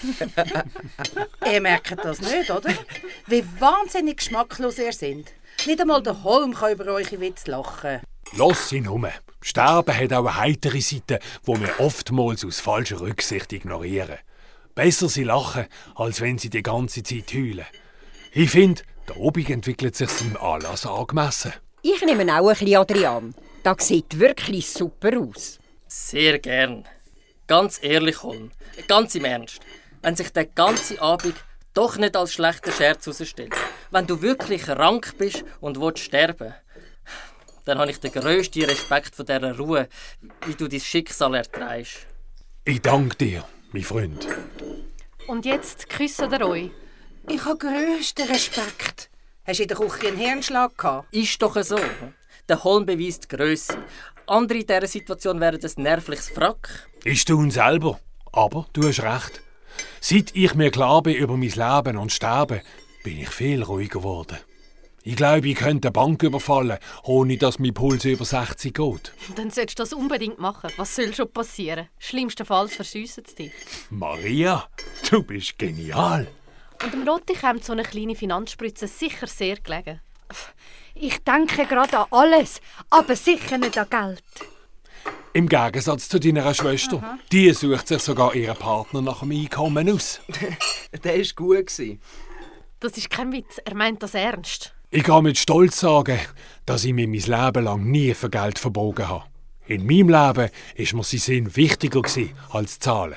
Ihr merkt das nicht, oder? Wie wahnsinnig geschmacklos ihr seid. Nicht einmal der Holm kann über eure Witze lachen. Lass sie nur. Sterben hat auch eine heitere Seite, die wir oftmals aus falscher Rücksicht ignorieren. Besser sie lachen, als wenn sie die ganze Zeit heulen. Ich finde, der Obig entwickelt sich seinem Anlass angemessen. Ich nehme auch ein bisschen Adrian. Das sieht wirklich super aus. Sehr gern. Ganz ehrlich, Holm, ganz im Ernst, wenn sich der ganze Abend doch nicht als schlechter Scherz herausstellt, wenn du wirklich krank bist und willst sterben, dann habe ich den grössten Respekt vor dieser Ruhe, wie du dein Schicksal erträgst. Ich danke dir, mein Freund. Und jetzt küssen ihr euch. Ich habe grössten Respekt. Hast du in der Küche einen Hirnschlag gehabt? Ist doch so. Der Holm beweist Grösse. Andere in dieser Situation wären ein nervliches Frack. Ich tun selber. Aber du hast recht. Seit ich mir klar bin über mein Leben und Sterben, bin ich viel ruhiger geworden. Ich glaube, ich könnte eine Bank überfallen, ohne dass mein Puls über sechzig geht. Dann solltest du das unbedingt machen. Was soll schon passieren? Schlimmstenfalls verschiessen sie dich. Maria, du bist genial. Und dem Lotti kommt so eine kleine Finanzspritze sicher sehr gelegen. Ich denke gerade an alles, aber sicher nicht an Geld. Im Gegensatz zu deiner Schwester. Aha. Die sucht sich sogar ihren Partner nach dem Einkommen aus. Der war gut. Das ist kein Witz, er meint das ernst. Ich kann mit Stolz sagen, dass ich mir mein Leben lang nie für Geld verbogen habe. In meinem Leben war mir sein Sinn wichtiger als Zahlen.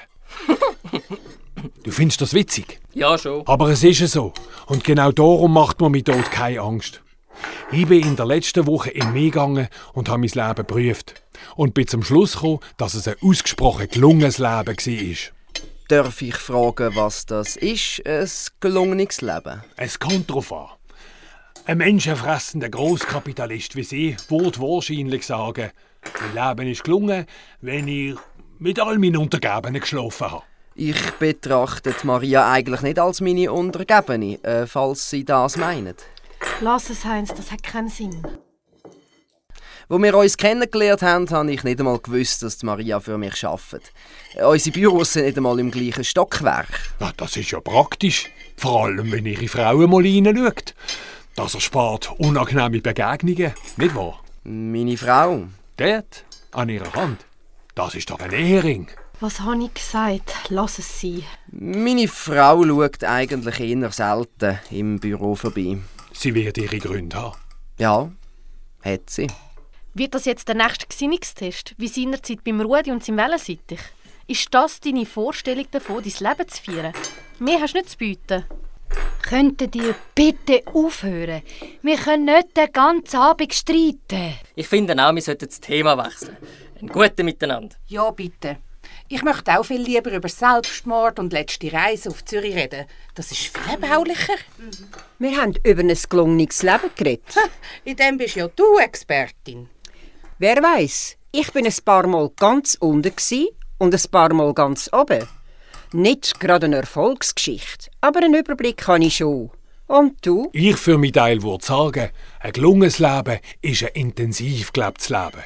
Du findest das witzig? Ja, schon. Aber es ist so. Und genau darum macht mir mein Tod keine Angst. Ich bin in der letzten Woche in mich gegangen und habe mein Leben geprüft. Und bin zum Schluss gekommen, dass es ein ausgesprochen gelungenes Leben war. Darf ich fragen, was das ist, ein gelungenes Leben? Es kommt darauf an. Ein menschenfressender Grosskapitalist wie Sie würde wahrscheinlich sagen, mein Leben ist gelungen, wenn ich mit all meinen Untergebenen geschlafen habe. Ich betrachte Maria eigentlich nicht als meine Untergebene, äh, falls Sie das meinen. Lass es, Heinz, das hat keinen Sinn. Als wir uns kennengelernt haben, habe ich nicht einmal gewusst, dass Maria für mich arbeitet. Unsere Büros sind nicht einmal im gleichen Stockwerk. Ja, das ist ja praktisch. Vor allem, wenn Ihre Frau mal reinschaut. Das erspart unangenehme Begegnungen, nicht wahr? Meine Frau? Dort, an ihrer Hand. Das ist doch ein Ehering. Was habe ich gesagt? Lass es sein. Meine Frau schaut eigentlich eher selten im Büro vorbei. Sie wird ihre Gründe haben. Ja, hat sie. Wird das jetzt der nächste Gesinnungstest, wie seinerzeit beim Rudi und seinem Wellensittich? Ist das deine Vorstellung davon, dein Leben zu feiern? Mehr hast du nicht zu bieten. Könntet ihr bitte aufhören? Wir können nicht den ganzen Abend streiten. Ich finde auch, wir sollten das Thema wechseln. Ein gutes Miteinander. Ja, bitte. Ich möchte auch viel lieber über Selbstmord und letzte Reise auf Zürich reden. Das ist viel erbaulicher. Wir haben über ein gelungenes Leben geredet. In dem bist ja du Expertin. Wer weiss, ich bin ein paar Mal ganz unten und ein paar Mal ganz oben. Nicht gerade eine Erfolgsgeschichte, aber einen Überblick habe ich schon. Und du? Ich für meinen Teil würde sagen, ein gelungenes Leben ist ein intensiv gelebtes Leben.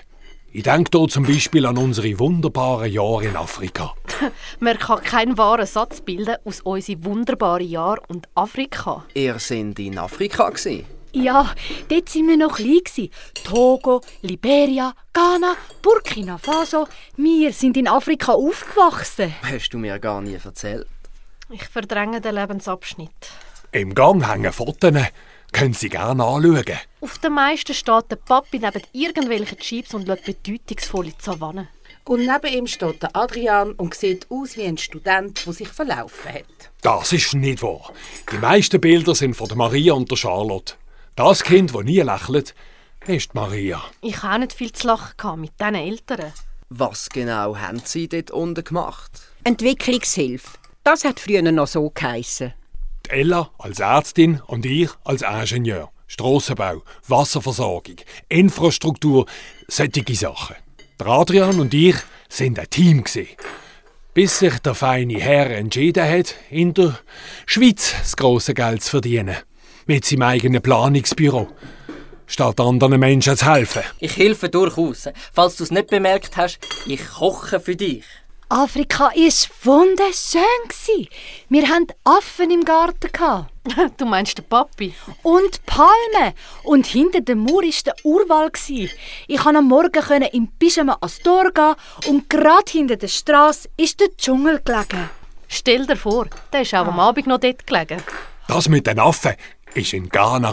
Ich denke hier zum Beispiel an unsere wunderbaren Jahre in Afrika. Man kann keinen wahren Satz bilden aus unseren wunderbaren Jahren und Afrika. Ihr seid in Afrika gewesen? Ja, dort waren wir noch klein. Togo, Liberia, Ghana, Burkina Faso. Wir sind in Afrika aufgewachsen. Hast du mir gar nie erzählt. Ich verdränge den Lebensabschnitt. Im Gang hängen Fotos. Können Sie gerne anschauen. Auf den meisten steht der Papi neben irgendwelchen Jeeps und schaut bedeutungsvoll in die Savanne. Und neben ihm steht der Adrian und sieht aus wie ein Student, der sich verlaufen hat. Das ist nicht wahr. Die meisten Bilder sind von der Maria und der Charlotte. Das Kind, das nie lächelt, ist Maria. Ich hatte auch nicht viel zu lachen mit diesen Eltern. Was genau haben Sie dort unten gemacht? Entwicklungshilfe. Das hat früher noch so geheissen. Ella als Ärztin und ich als Ingenieur. Strassenbau, Wasserversorgung, Infrastruktur, solche Sachen. Der Adrian und ich sind ein Team gewesen, bis sich der feine Herr entschieden hat, in der Schweiz das grosse Geld zu verdienen. Mit seinem eigenen Planungsbüro. Statt anderen Menschen zu helfen. Ich helfe durchaus. Falls du es nicht bemerkt hast, ich koche für dich. Afrika war wunderschön. Wir hatten Affen im Garten. Du meinst den Papi? Und Palmen. Und hinter dem Mauer war der Urwald. Ich konnte am Morgen im Pyjama ans Tor gehen und gerade hinter der Straße ist der Dschungel gelegen. Stell dir vor, der ist auch ah. am Abend noch dort gelegen. Das mit den Affen war in Ghana.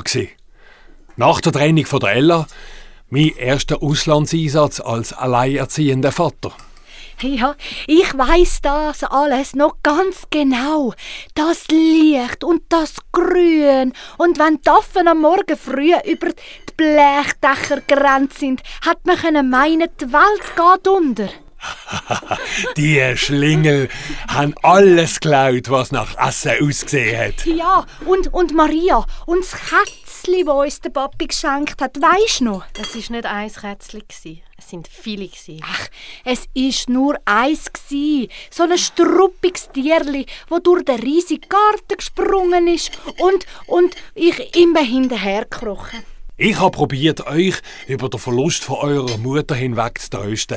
Nach der Trennung von der Ella, mein erster Auslandseinsatz als alleinerziehender Vater. Ja, ich weiss das alles noch ganz genau. Das Licht und das Grün. Und wenn die Affen am Morgen früh über die Blechdächer gerannt sind, hat man meinen, die Welt geht unter. Die Schlingel haben alles geklaut, was nach Essen ausgesehen hat. Ja, und, und Maria, und das Kätzchen, das uns der Papi geschenkt hat, weisst du noch? Es war nicht ein Kätzchen, es sind viele. Ach, es war nur eins. So ein struppiges Tierli, das durch den riesigen Garten gesprungen ist und, und ich immer hinterher gekrochen. Ich habe probiert, euch über den Verlust von eurer Mutter hinweg zu trösten.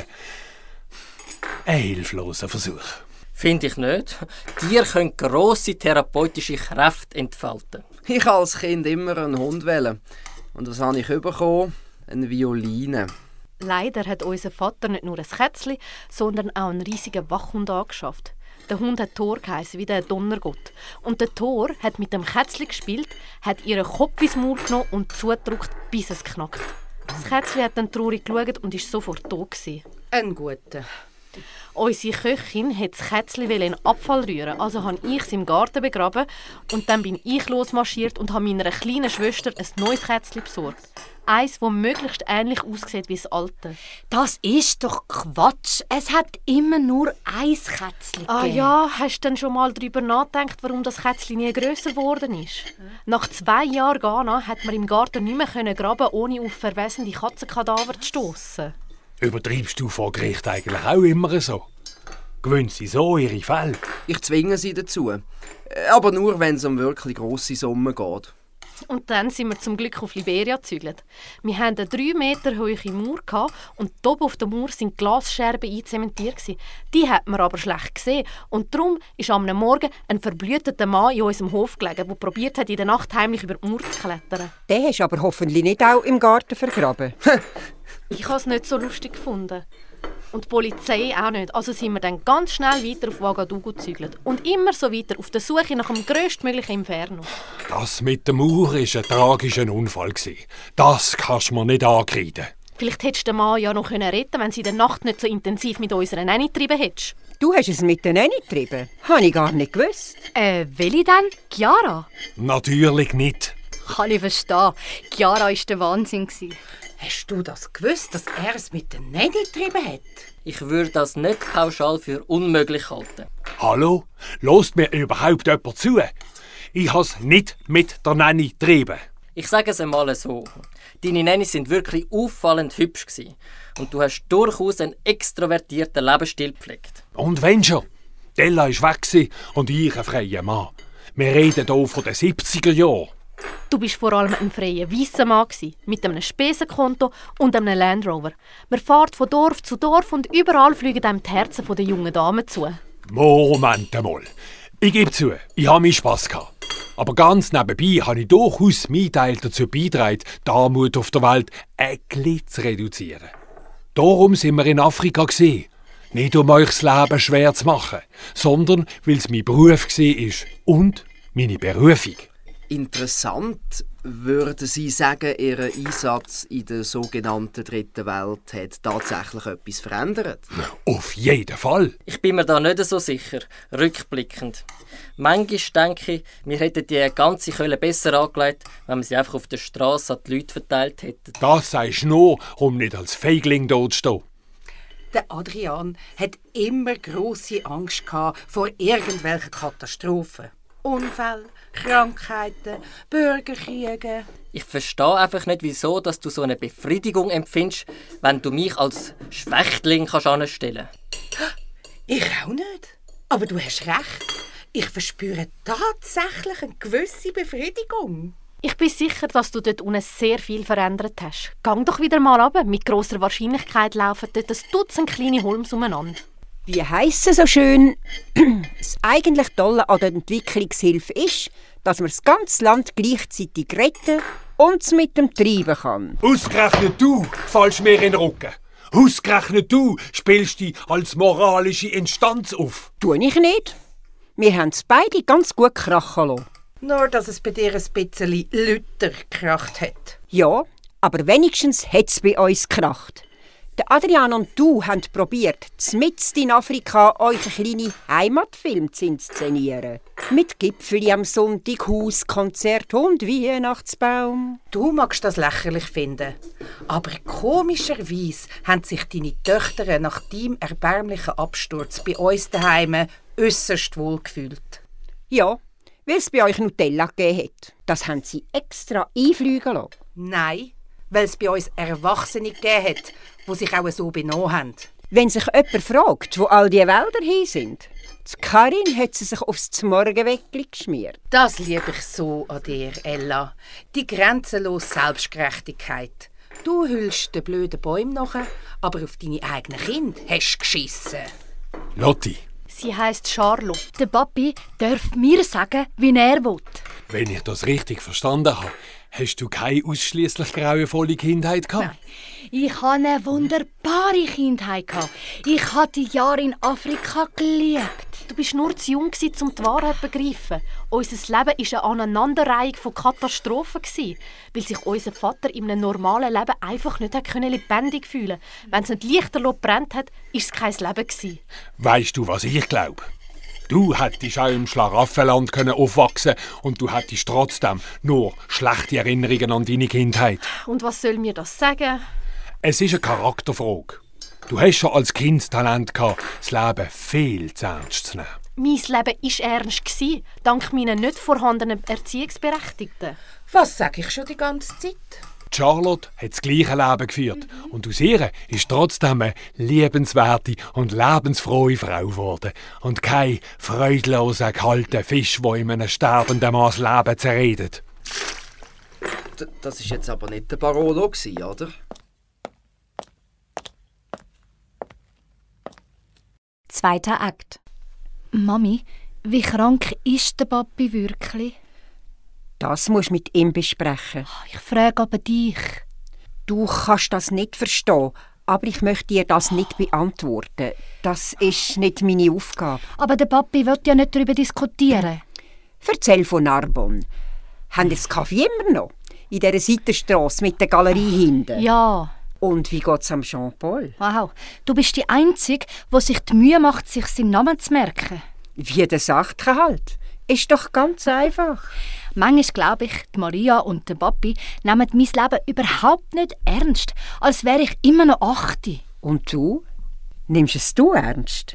Ein hilfloser Versuch. Finde ich nicht. Tiere können grosse therapeutische Kräfte entfalten. Ich als Kind immer einen Hund wählen. Und was habe ich bekommen? Eine Violine. Leider hat unser Vater nicht nur ein Kätzchen, sondern auch einen riesigen Wachhund angeschafft. Der Hund hat Thor geheissen, wie der Donnergott. Und der Thor hat mit dem Kätzchen gespielt, hat ihren Kopf ins Maul genommen und zugedrückt, bis es knackt. Das Kätzchen hat dann traurig geschaut und war sofort tot. Ein guter. Unsere Köchin wollte das Kätzchen in den Abfall rühren, also habe ich es im Garten begraben und dann bin ich losmarschiert und habe meiner kleinen Schwester ein neues Kätzchen besorgt. Eins, das möglichst ähnlich aussieht wie das alte. Das ist doch Quatsch. Es hat immer nur ein Kätzchen gegeben. Ah ja, hast du denn schon mal darüber nachgedacht, warum das Kätzchen nie grösser geworden ist? Nach zwei Jahren Ghana hat man im Garten nicht mehr graben, ohne auf verwesende Katzenkadaver zu stossen. Übertreibst du vor Gericht eigentlich auch immer so? Gewöhnen sie so ihre Fälle? Ich zwinge sie dazu. Aber nur, wenn es um wirklich grosse Summen geht. Und dann sind wir zum Glück auf Liberia gezügelt. Wir hatten eine drei Meter hohe Mauer und oben auf der Mauer waren Glasscherben einzementiert. Die hat man aber schlecht gesehen. Und darum ist am Morgen ein verblühteter Mann in unserem Hof gelegen, der probiert hat, in der Nacht heimlich über die Mauer zu klettern. Den hast du aber hoffentlich nicht auch im Garten vergraben. Ich habe es nicht so lustig gefunden. Und die Polizei auch nicht. Also sind wir dann ganz schnell weiter auf Ouagadougou gezügelt. Und immer so weiter auf der Suche nach dem grösstmöglichen Inferno. Das mit der Mauer war ein tragischer Unfall. Das kannst du mir nicht ankreiden. Vielleicht hättest du den Mann ja noch retten können, wenn sie in der Nacht nicht so intensiv mit unserer Nanny getrieben hättest. Du hast es mit der Nanny getrieben? Habe ich gar nicht gewusst. Äh, welche denn? Chiara? Natürlich nicht. Kann ich verstehen. Chiara war der Wahnsinn. Hast du das gewusst, dass er es mit der Nanny getrieben hat? Ich würde das nicht pauschal für unmöglich halten. Hallo? Hört mir überhaupt jemand zu? Ich habe es nicht mit der Nanny getrieben. Ich sage es einmal so. Deine Nanny waren wirklich auffallend hübsch gewesen. Und du hast durchaus einen extrovertierten Lebensstil gepflegt. Und wenn schon? Ella war weg und ich ein freier Mann. Wir reden hier von den siebziger Jahren. Du bist vor allem ein freier weisser Mann gewesen, mit einem Spesenkonto und einem Land Rover. Man fährt von Dorf zu Dorf und überall fliegen einem die Herzen der jungen Damen zu. Moment einmal. Ich gebe zu, ich habe meinen Spass gehabt. Aber ganz nebenbei habe ich durchaus meinen Teil dazu beigetragen, die Armut auf der Welt ein bisschen zu reduzieren. Darum sind wir in Afrika gewesen. Nicht um euch das Leben schwer zu machen, sondern weil es mein Beruf war und meine Berufung. Interessant, würden Sie sagen, Ihr Einsatz in der sogenannten Dritten Welt hat tatsächlich etwas verändert? Auf jeden Fall. Ich bin mir da nicht so sicher, rückblickend. Manchmal denke ich, wir hätten die ganze Kölle besser angelegt, wenn wir sie einfach auf der Straße an die Leute verteilt hätten. Das sagst du nur, um nicht als Feigling dort zu stehen. Der Adrian hat immer grosse Angst gehabt vor irgendwelchen Katastrophen. Unfälle, Krankheiten, Bürgerkriege. Ich verstehe einfach nicht, wieso dass du so eine Befriedigung empfindest, wenn du mich als Schwächtling kannst anstellen kannst. Ich auch nicht. Aber du hast recht. Ich verspüre tatsächlich eine gewisse Befriedigung. Ich bin sicher, dass du dort unten sehr viel verändert hast. Gang doch wieder mal runter. Mit grosser Wahrscheinlichkeit laufen dort ein Dutzend kleine Holmes umeinander. Wie heisst es so schön? Das eigentlich Tolle an der Entwicklungshilfe ist, dass man das ganze Land gleichzeitig retten und es mit dem treiben kann. Ausgerechnet du fallst mir in den Rücken. Ausgerechnet du spielst dich als moralische Instanz auf. Tue ich nicht. Wir haben es beide ganz gut krachen lassen. Nur, dass es bei dir ein bisschen lauter gekracht hat. Ja, aber wenigstens hat es bei uns gekracht. Der Adrian und du haben probiert, mitten in Afrika euren kleinen Heimatfilm zu inszenieren. Mit Gipfeli am Sonntag, Hauskonzert und Weihnachtsbaum. Du magst das lächerlich finden. Aber komischerweise haben sich deine Töchter nach deinem erbärmlichen Absturz bei uns daheim äusserst wohl gefühlt. Ja, weil es bei euch Nutella gegeben hat. Das haben sie extra einfliegen lassen. Nein, weil es bei uns Erwachsene gegeben hat, die sich auch so benommen haben. Wenn sich jemand fragt, wo all die Wälder hin sind, die Karin hat sie sich aufs Morgenweckli geschmiert. Das liebe ich so an dir, Ella. Die grenzenlose Selbstgerechtigkeit. Du hüllst den blöden Bäumen nach, aber auf deine eigenen Kinder hast du geschissen. Lotti. Sie heisst Charlotte. Der Papi darf mir sagen, wie er will. Wenn ich das richtig verstanden habe, hast du keine ausschliesslich grauenvolle Kindheit gehabt? Nein. Ich hatte eine wunderbare Kindheit. Ich habe die Jahre in Afrika geliebt. Du bist nur zu jung, um die Wahrheit zu begreifen. Unser Leben war eine Aneinanderreihung von Katastrophen, weil sich unser Vater in einem normalen Leben einfach nicht lebendig fühlen konnte. Wenn es nicht lichterloh gebrannt hat, war es kein Leben. Weisst du, was ich glaube? Du hättest auch im Schlaraffenland aufwachsen können und du hättest trotzdem nur schlechte Erinnerungen an deine Kindheit. Und was soll mir das sagen? Es ist eine Charakterfrage. Du hast schon als Kind Talent gehabt, das Leben viel zu ernst zu nehmen. Mein Leben war ernst, dank meiner nicht vorhandenen Erziehungsberechtigten. Was sage ich schon die ganze Zeit? Charlotte hat das gleiche Leben geführt mhm. und aus ihr ist trotzdem eine liebenswerte und lebensfrohe Frau geworden und kein freudloser, kalter Fisch, der in einem sterbenden Mann das Leben zerredet. D- das war jetzt aber nicht der Barolo, oder? Zweiter Akt. Mami, wie krank ist der Papi wirklich? Das musst du mit ihm besprechen. Ich frage aber dich. Du kannst das nicht verstehen, aber ich möchte dir das nicht beantworten. Das ist nicht meine Aufgabe. Aber der Papi will ja nicht darüber diskutieren. Erzähl von Narbonne. Haben ihr das Café immer noch? In dieser Seitenstrasse mit der Galerie hinten? Ja. Und wie geht es am Jean-Paul? Wow, du bist die Einzige, die sich die Mühe macht, sich seinen Namen zu merken. Wie der Sachte halt. Ist doch ganz einfach. Manchmal glaube ich, die Maria und der Papi nehmen mein Leben überhaupt nicht ernst, als wäre ich immer noch achte. Und du? Nimmst es du ernst?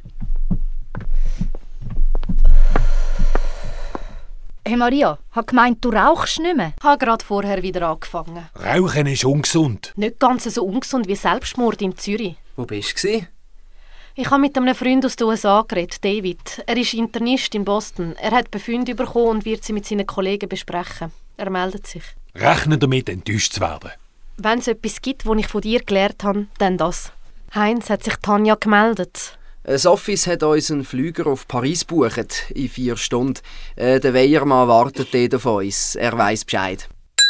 Hey Maria, habe gemeint, du rauchst nicht mehr. Ich habe gerade vorher wieder angefangen. Rauchen ist ungesund. Nicht ganz so ungesund wie Selbstmord in Zürich. Wo bist du? Ich habe mit einem Freund aus den U S A geredet, David. Er ist Internist in Boston. Er hat Befunde bekommen und wird sie mit seinen Kollegen besprechen. Er meldet sich. Rechne damit, enttäuscht zu werden. Wenn es etwas gibt, das ich von dir gelernt habe, dann das. Heinz, hat sich Tanja gemeldet. Das Office hat uns einen Flüger auf Paris gebucht, in vier Stunden. Äh, der Weiermann wartet dort auf uns. Er weiss Bescheid.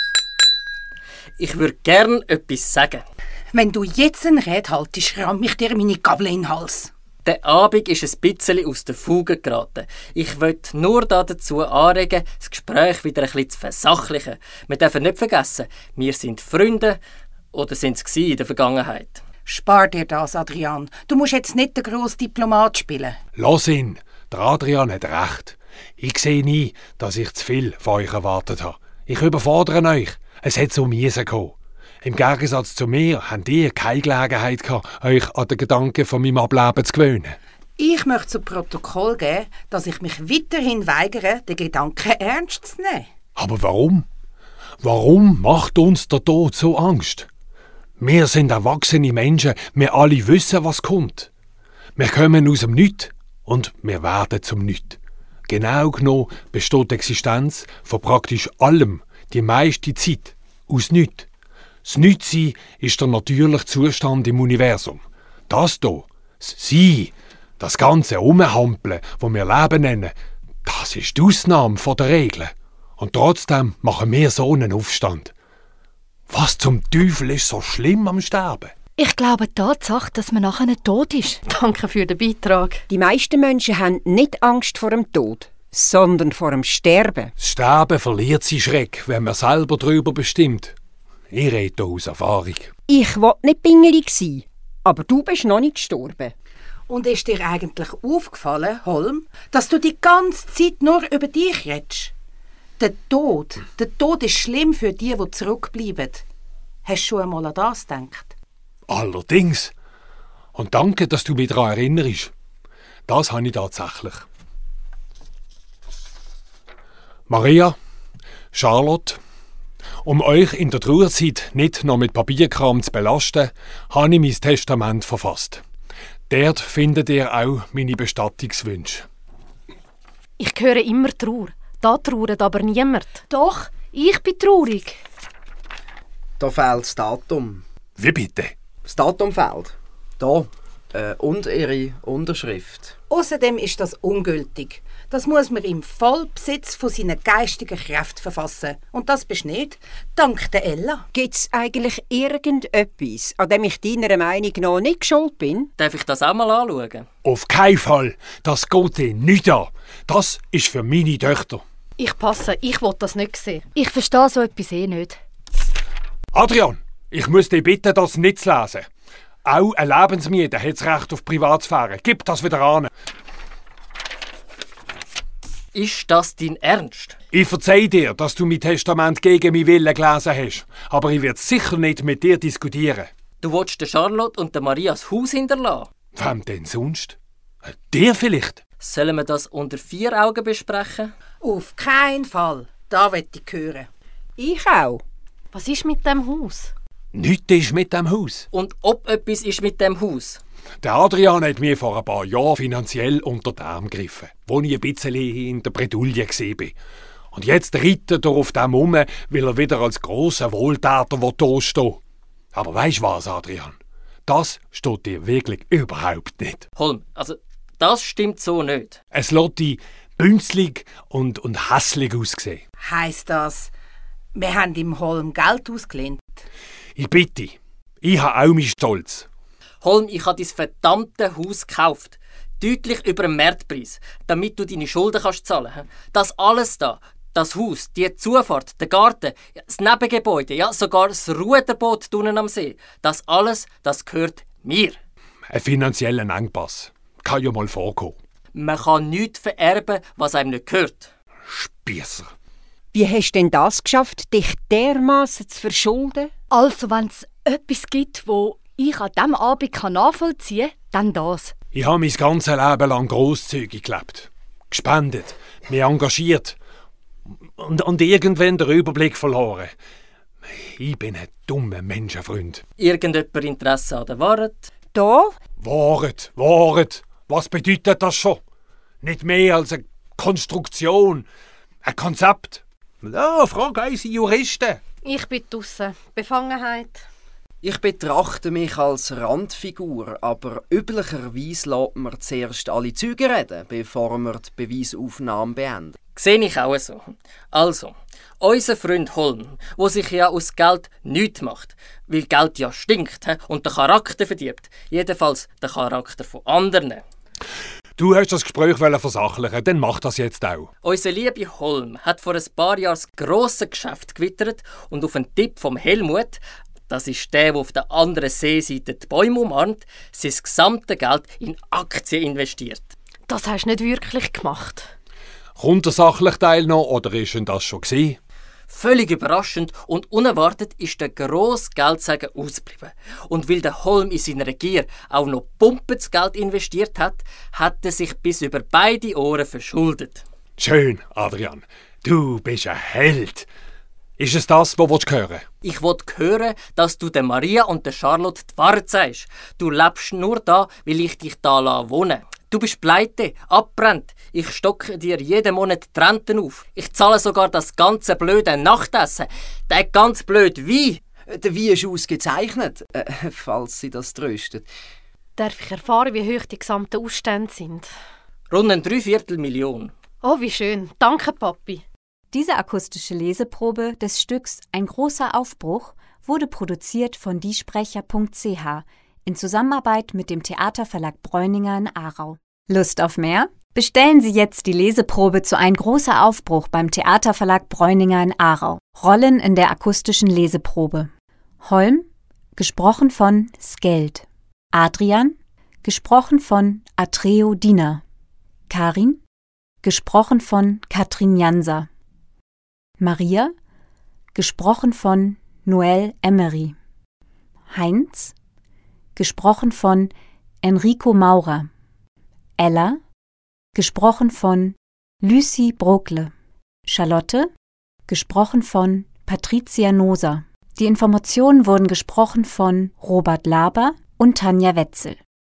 Ich würde gern etwas sagen. Wenn du jetzt eine Rede haltest, ramm ich dir meine Gabel in den Hals. Der Abend ist ein bisschen aus der Fuge geraten. Ich möchte nur dazu anregen, das Gespräch wieder ein bisschen zu versachlichen. Wir dürfen nicht vergessen, wir sind Freunde oder sind es in der Vergangenheit. Spar dir das, Adrian. Du musst jetzt nicht den grossen Diplomat spielen. Lass ihn. Der Adrian hat recht. Ich sehe nie, dass ich zu viel von euch erwartet habe. Ich überfordere euch. Es hat so müssen kommen. Im Gegensatz zu mir habt ihr keine Gelegenheit gehabt, euch an den Gedanken von meinem Ableben zu gewöhnen. Ich möchte zu Protokoll geben, dass ich mich weiterhin weigere, den Gedanken ernst zu nehmen. Aber warum? Warum macht uns der Tod so Angst? Wir sind erwachsene Menschen, wir alle wissen, was kommt. Wir kommen aus dem Nichts und wir werden zum Nichts. Genau genommen besteht die Existenz von praktisch allem, die meiste Zeit, aus Nichts. Das Nichtsein ist der natürliche Zustand im Universum. Das hier, das Sein, das ganze Umhampeln, das wir Leben nennen, das ist die Ausnahme von der Regel. Und trotzdem machen wir so einen Aufstand. Was zum Teufel ist so schlimm am Sterben? Ich glaube die Tatsache, dass man nachher nicht tot ist. Danke für den Beitrag. Die meisten Menschen haben nicht Angst vor dem Tod, sondern vor dem Sterben. Das Sterben verliert seinen Schreck, wenn man selber darüber bestimmt. Ich rede hier aus Erfahrung. Ich will nicht pingelig sein, aber du bist noch nicht gestorben. Und ist dir eigentlich aufgefallen, Holm, dass du die ganze Zeit nur über dich redest? Der Tod, der Tod ist schlimm für die, die zurückbleiben. Hast du schon einmal an das gedacht? Allerdings. Und danke, dass du mich daran erinnerst. Das habe ich tatsächlich. Maria, Charlotte, um euch in der Trauerzeit nicht noch mit Papierkram zu belasten, habe ich mein Testament verfasst. Dort findet ihr auch meine Bestattungswünsche. Ich höre immer Trauer. Da trauert aber niemand. Doch, ich bin traurig. Da fehlt das Datum. Wie bitte? Das Datum fehlt. Da. Äh, und ihre Unterschrift. Außerdem ist das ungültig. Das muss man im Vollbesitz von seinen geistigen Kräften verfassen. Und das bist nicht, dank der Ella. Gibt es eigentlich irgendetwas, an dem ich deiner Meinung nach nicht schuld bin? Darf ich das auch mal anschauen? Auf keinen Fall. Das geht dir nicht an. Das ist für meine Töchter. Ich passe, ich will das nicht sehen. Ich verstehe so etwas eh nicht. Adrian, ich muss dich bitten, das nicht zu lesen. Auch ein Lebensmieter hat das Recht auf Privatsphäre. Gib das wieder an. Ist das dein Ernst? Ich verzeih dir, dass du mein Testament gegen meinen Willen gelesen hast. Aber ich werde sicher nicht mit dir diskutieren. Du willst der Charlotte und der Maria das Haus hinterlassen? Wem denn sonst? Dir vielleicht? Sollen wir das unter vier Augen besprechen? Auf keinen Fall. Da will ich hören. Ich auch. Was ist mit dem Haus? Nichts ist mit dem Haus. Und ob etwas ist mit dem Haus? Der Adrian hat mir vor ein paar Jahren finanziell unter den Arm gegriffen, als ich ein bisschen in der Bredouille war. Und jetzt reitet er auf dem um, weil er wieder als grosser Wohltäter dastehen will. Aber weisst was, Adrian? Das steht dir wirklich überhaupt nicht. Holm, also das stimmt so nicht. Es lässt dich bünzlig und, und hässlich aussehen. Heisst das, wir haben im Holm Geld ausgelehnt? Ich bitte, ich habe auch meinen Stolz. Holm, ich habe dein verdammte Haus gekauft. Deutlich über den Marktpreis, damit du deine Schulden kannst zahlen. Das alles da, das Haus, die Zufahrt, der Garten, das Nebengebäude, ja sogar das Ruderboot unten am See, das alles, das gehört mir. Ein finanzieller Engpass kann ja mal vorkommen. Man kann nichts vererben, was einem nicht gehört. Spiesser. Wie hast du denn das geschafft, dich dermaßen zu verschulden? Also, wenn es etwas gibt, wo ich an diesem Abend nachvollziehen kann, dann das. Ich habe mein ganzes Leben lang grosszügig gelebt. Gespendet, mich engagiert und, und irgendwann den Überblick verloren. Ich bin ein dummer Menschenfreund. Irgendjemand Interesse an der Wahrheit? Da? Wahrheit, Wahrheit. Was bedeutet das schon? Nicht mehr als eine Konstruktion, ein Konzept. Ja, frag unsere Juristen. Ich bin draussen. Befangenheit. Ich betrachte mich als Randfigur, aber üblicherweise lässt man zuerst alle Zeugen reden, bevor wir die Beweisaufnahme beenden. Sehe ich auch so. Also, unser Freund Holm, der sich ja aus Geld nichts macht, weil Geld ja stinkt he, und den Charakter verdirbt. Jedenfalls den Charakter von anderen. Du hast das Gespräch versachlichen, dann mach das jetzt auch. Unser lieber Holm hat vor ein paar Jahren das grosse Geschäft gewittert und auf einen Tipp vom Helmut, das ist der, der auf der anderen Seeseite die Bäume umarmt, sein gesamtes Geld in Aktien investiert. Das hast du nicht wirklich gemacht. Kommt der sachliche Teil noch oder ist denn das schon gewesen? Völlig überraschend und unerwartet ist der grosse Geldsegen ausgeblieben. Und weil der Holm in seiner Gier auch noch pumpes Geld investiert hat, hat er sich bis über beide Ohren verschuldet. Schön, Adrian. Du bist ein Held. Ist es das, was du hören willst? Ich will hören, dass du der Maria und der Charlotte die Wahrheit sagst. Du lebst nur da, weil ich dich da wohnen lasse. Du bist pleite, abbrennt. Ich stocke dir jeden Monat die Renten auf. Ich zahle sogar das ganze blöde Nachtessen. Der ganz blöde Wein. Der Wein ist ausgezeichnet, äh, falls Sie das tröstet. Darf ich erfahren, wie hoch die gesamten Ausstände sind? Rund ein Dreiviertelmillion. Oh, wie schön. Danke, Papi. Diese akustische Leseprobe des Stücks Ein großer Aufbruch wurde produziert von diesprecher punkt c h in Zusammenarbeit mit dem Theaterverlag Bräuninger in Aarau. Lust auf mehr? Bestellen Sie jetzt die Leseprobe zu Ein großer Aufbruch beim Theaterverlag Bräuninger in Aarau. Rollen in der akustischen Leseprobe. Holm, gesprochen von Skeld. Adrian, gesprochen von Atreo Diener. Karin, gesprochen von Katrin Janser. Maria, gesprochen von Noel Emery. Heinz, gesprochen von Enrico Maurer. Ella, gesprochen von Lucy Brokle. Charlotte, gesprochen von Patricia Noser. Die Informationen wurden gesprochen von Robert Laber und Tanja Wetzel.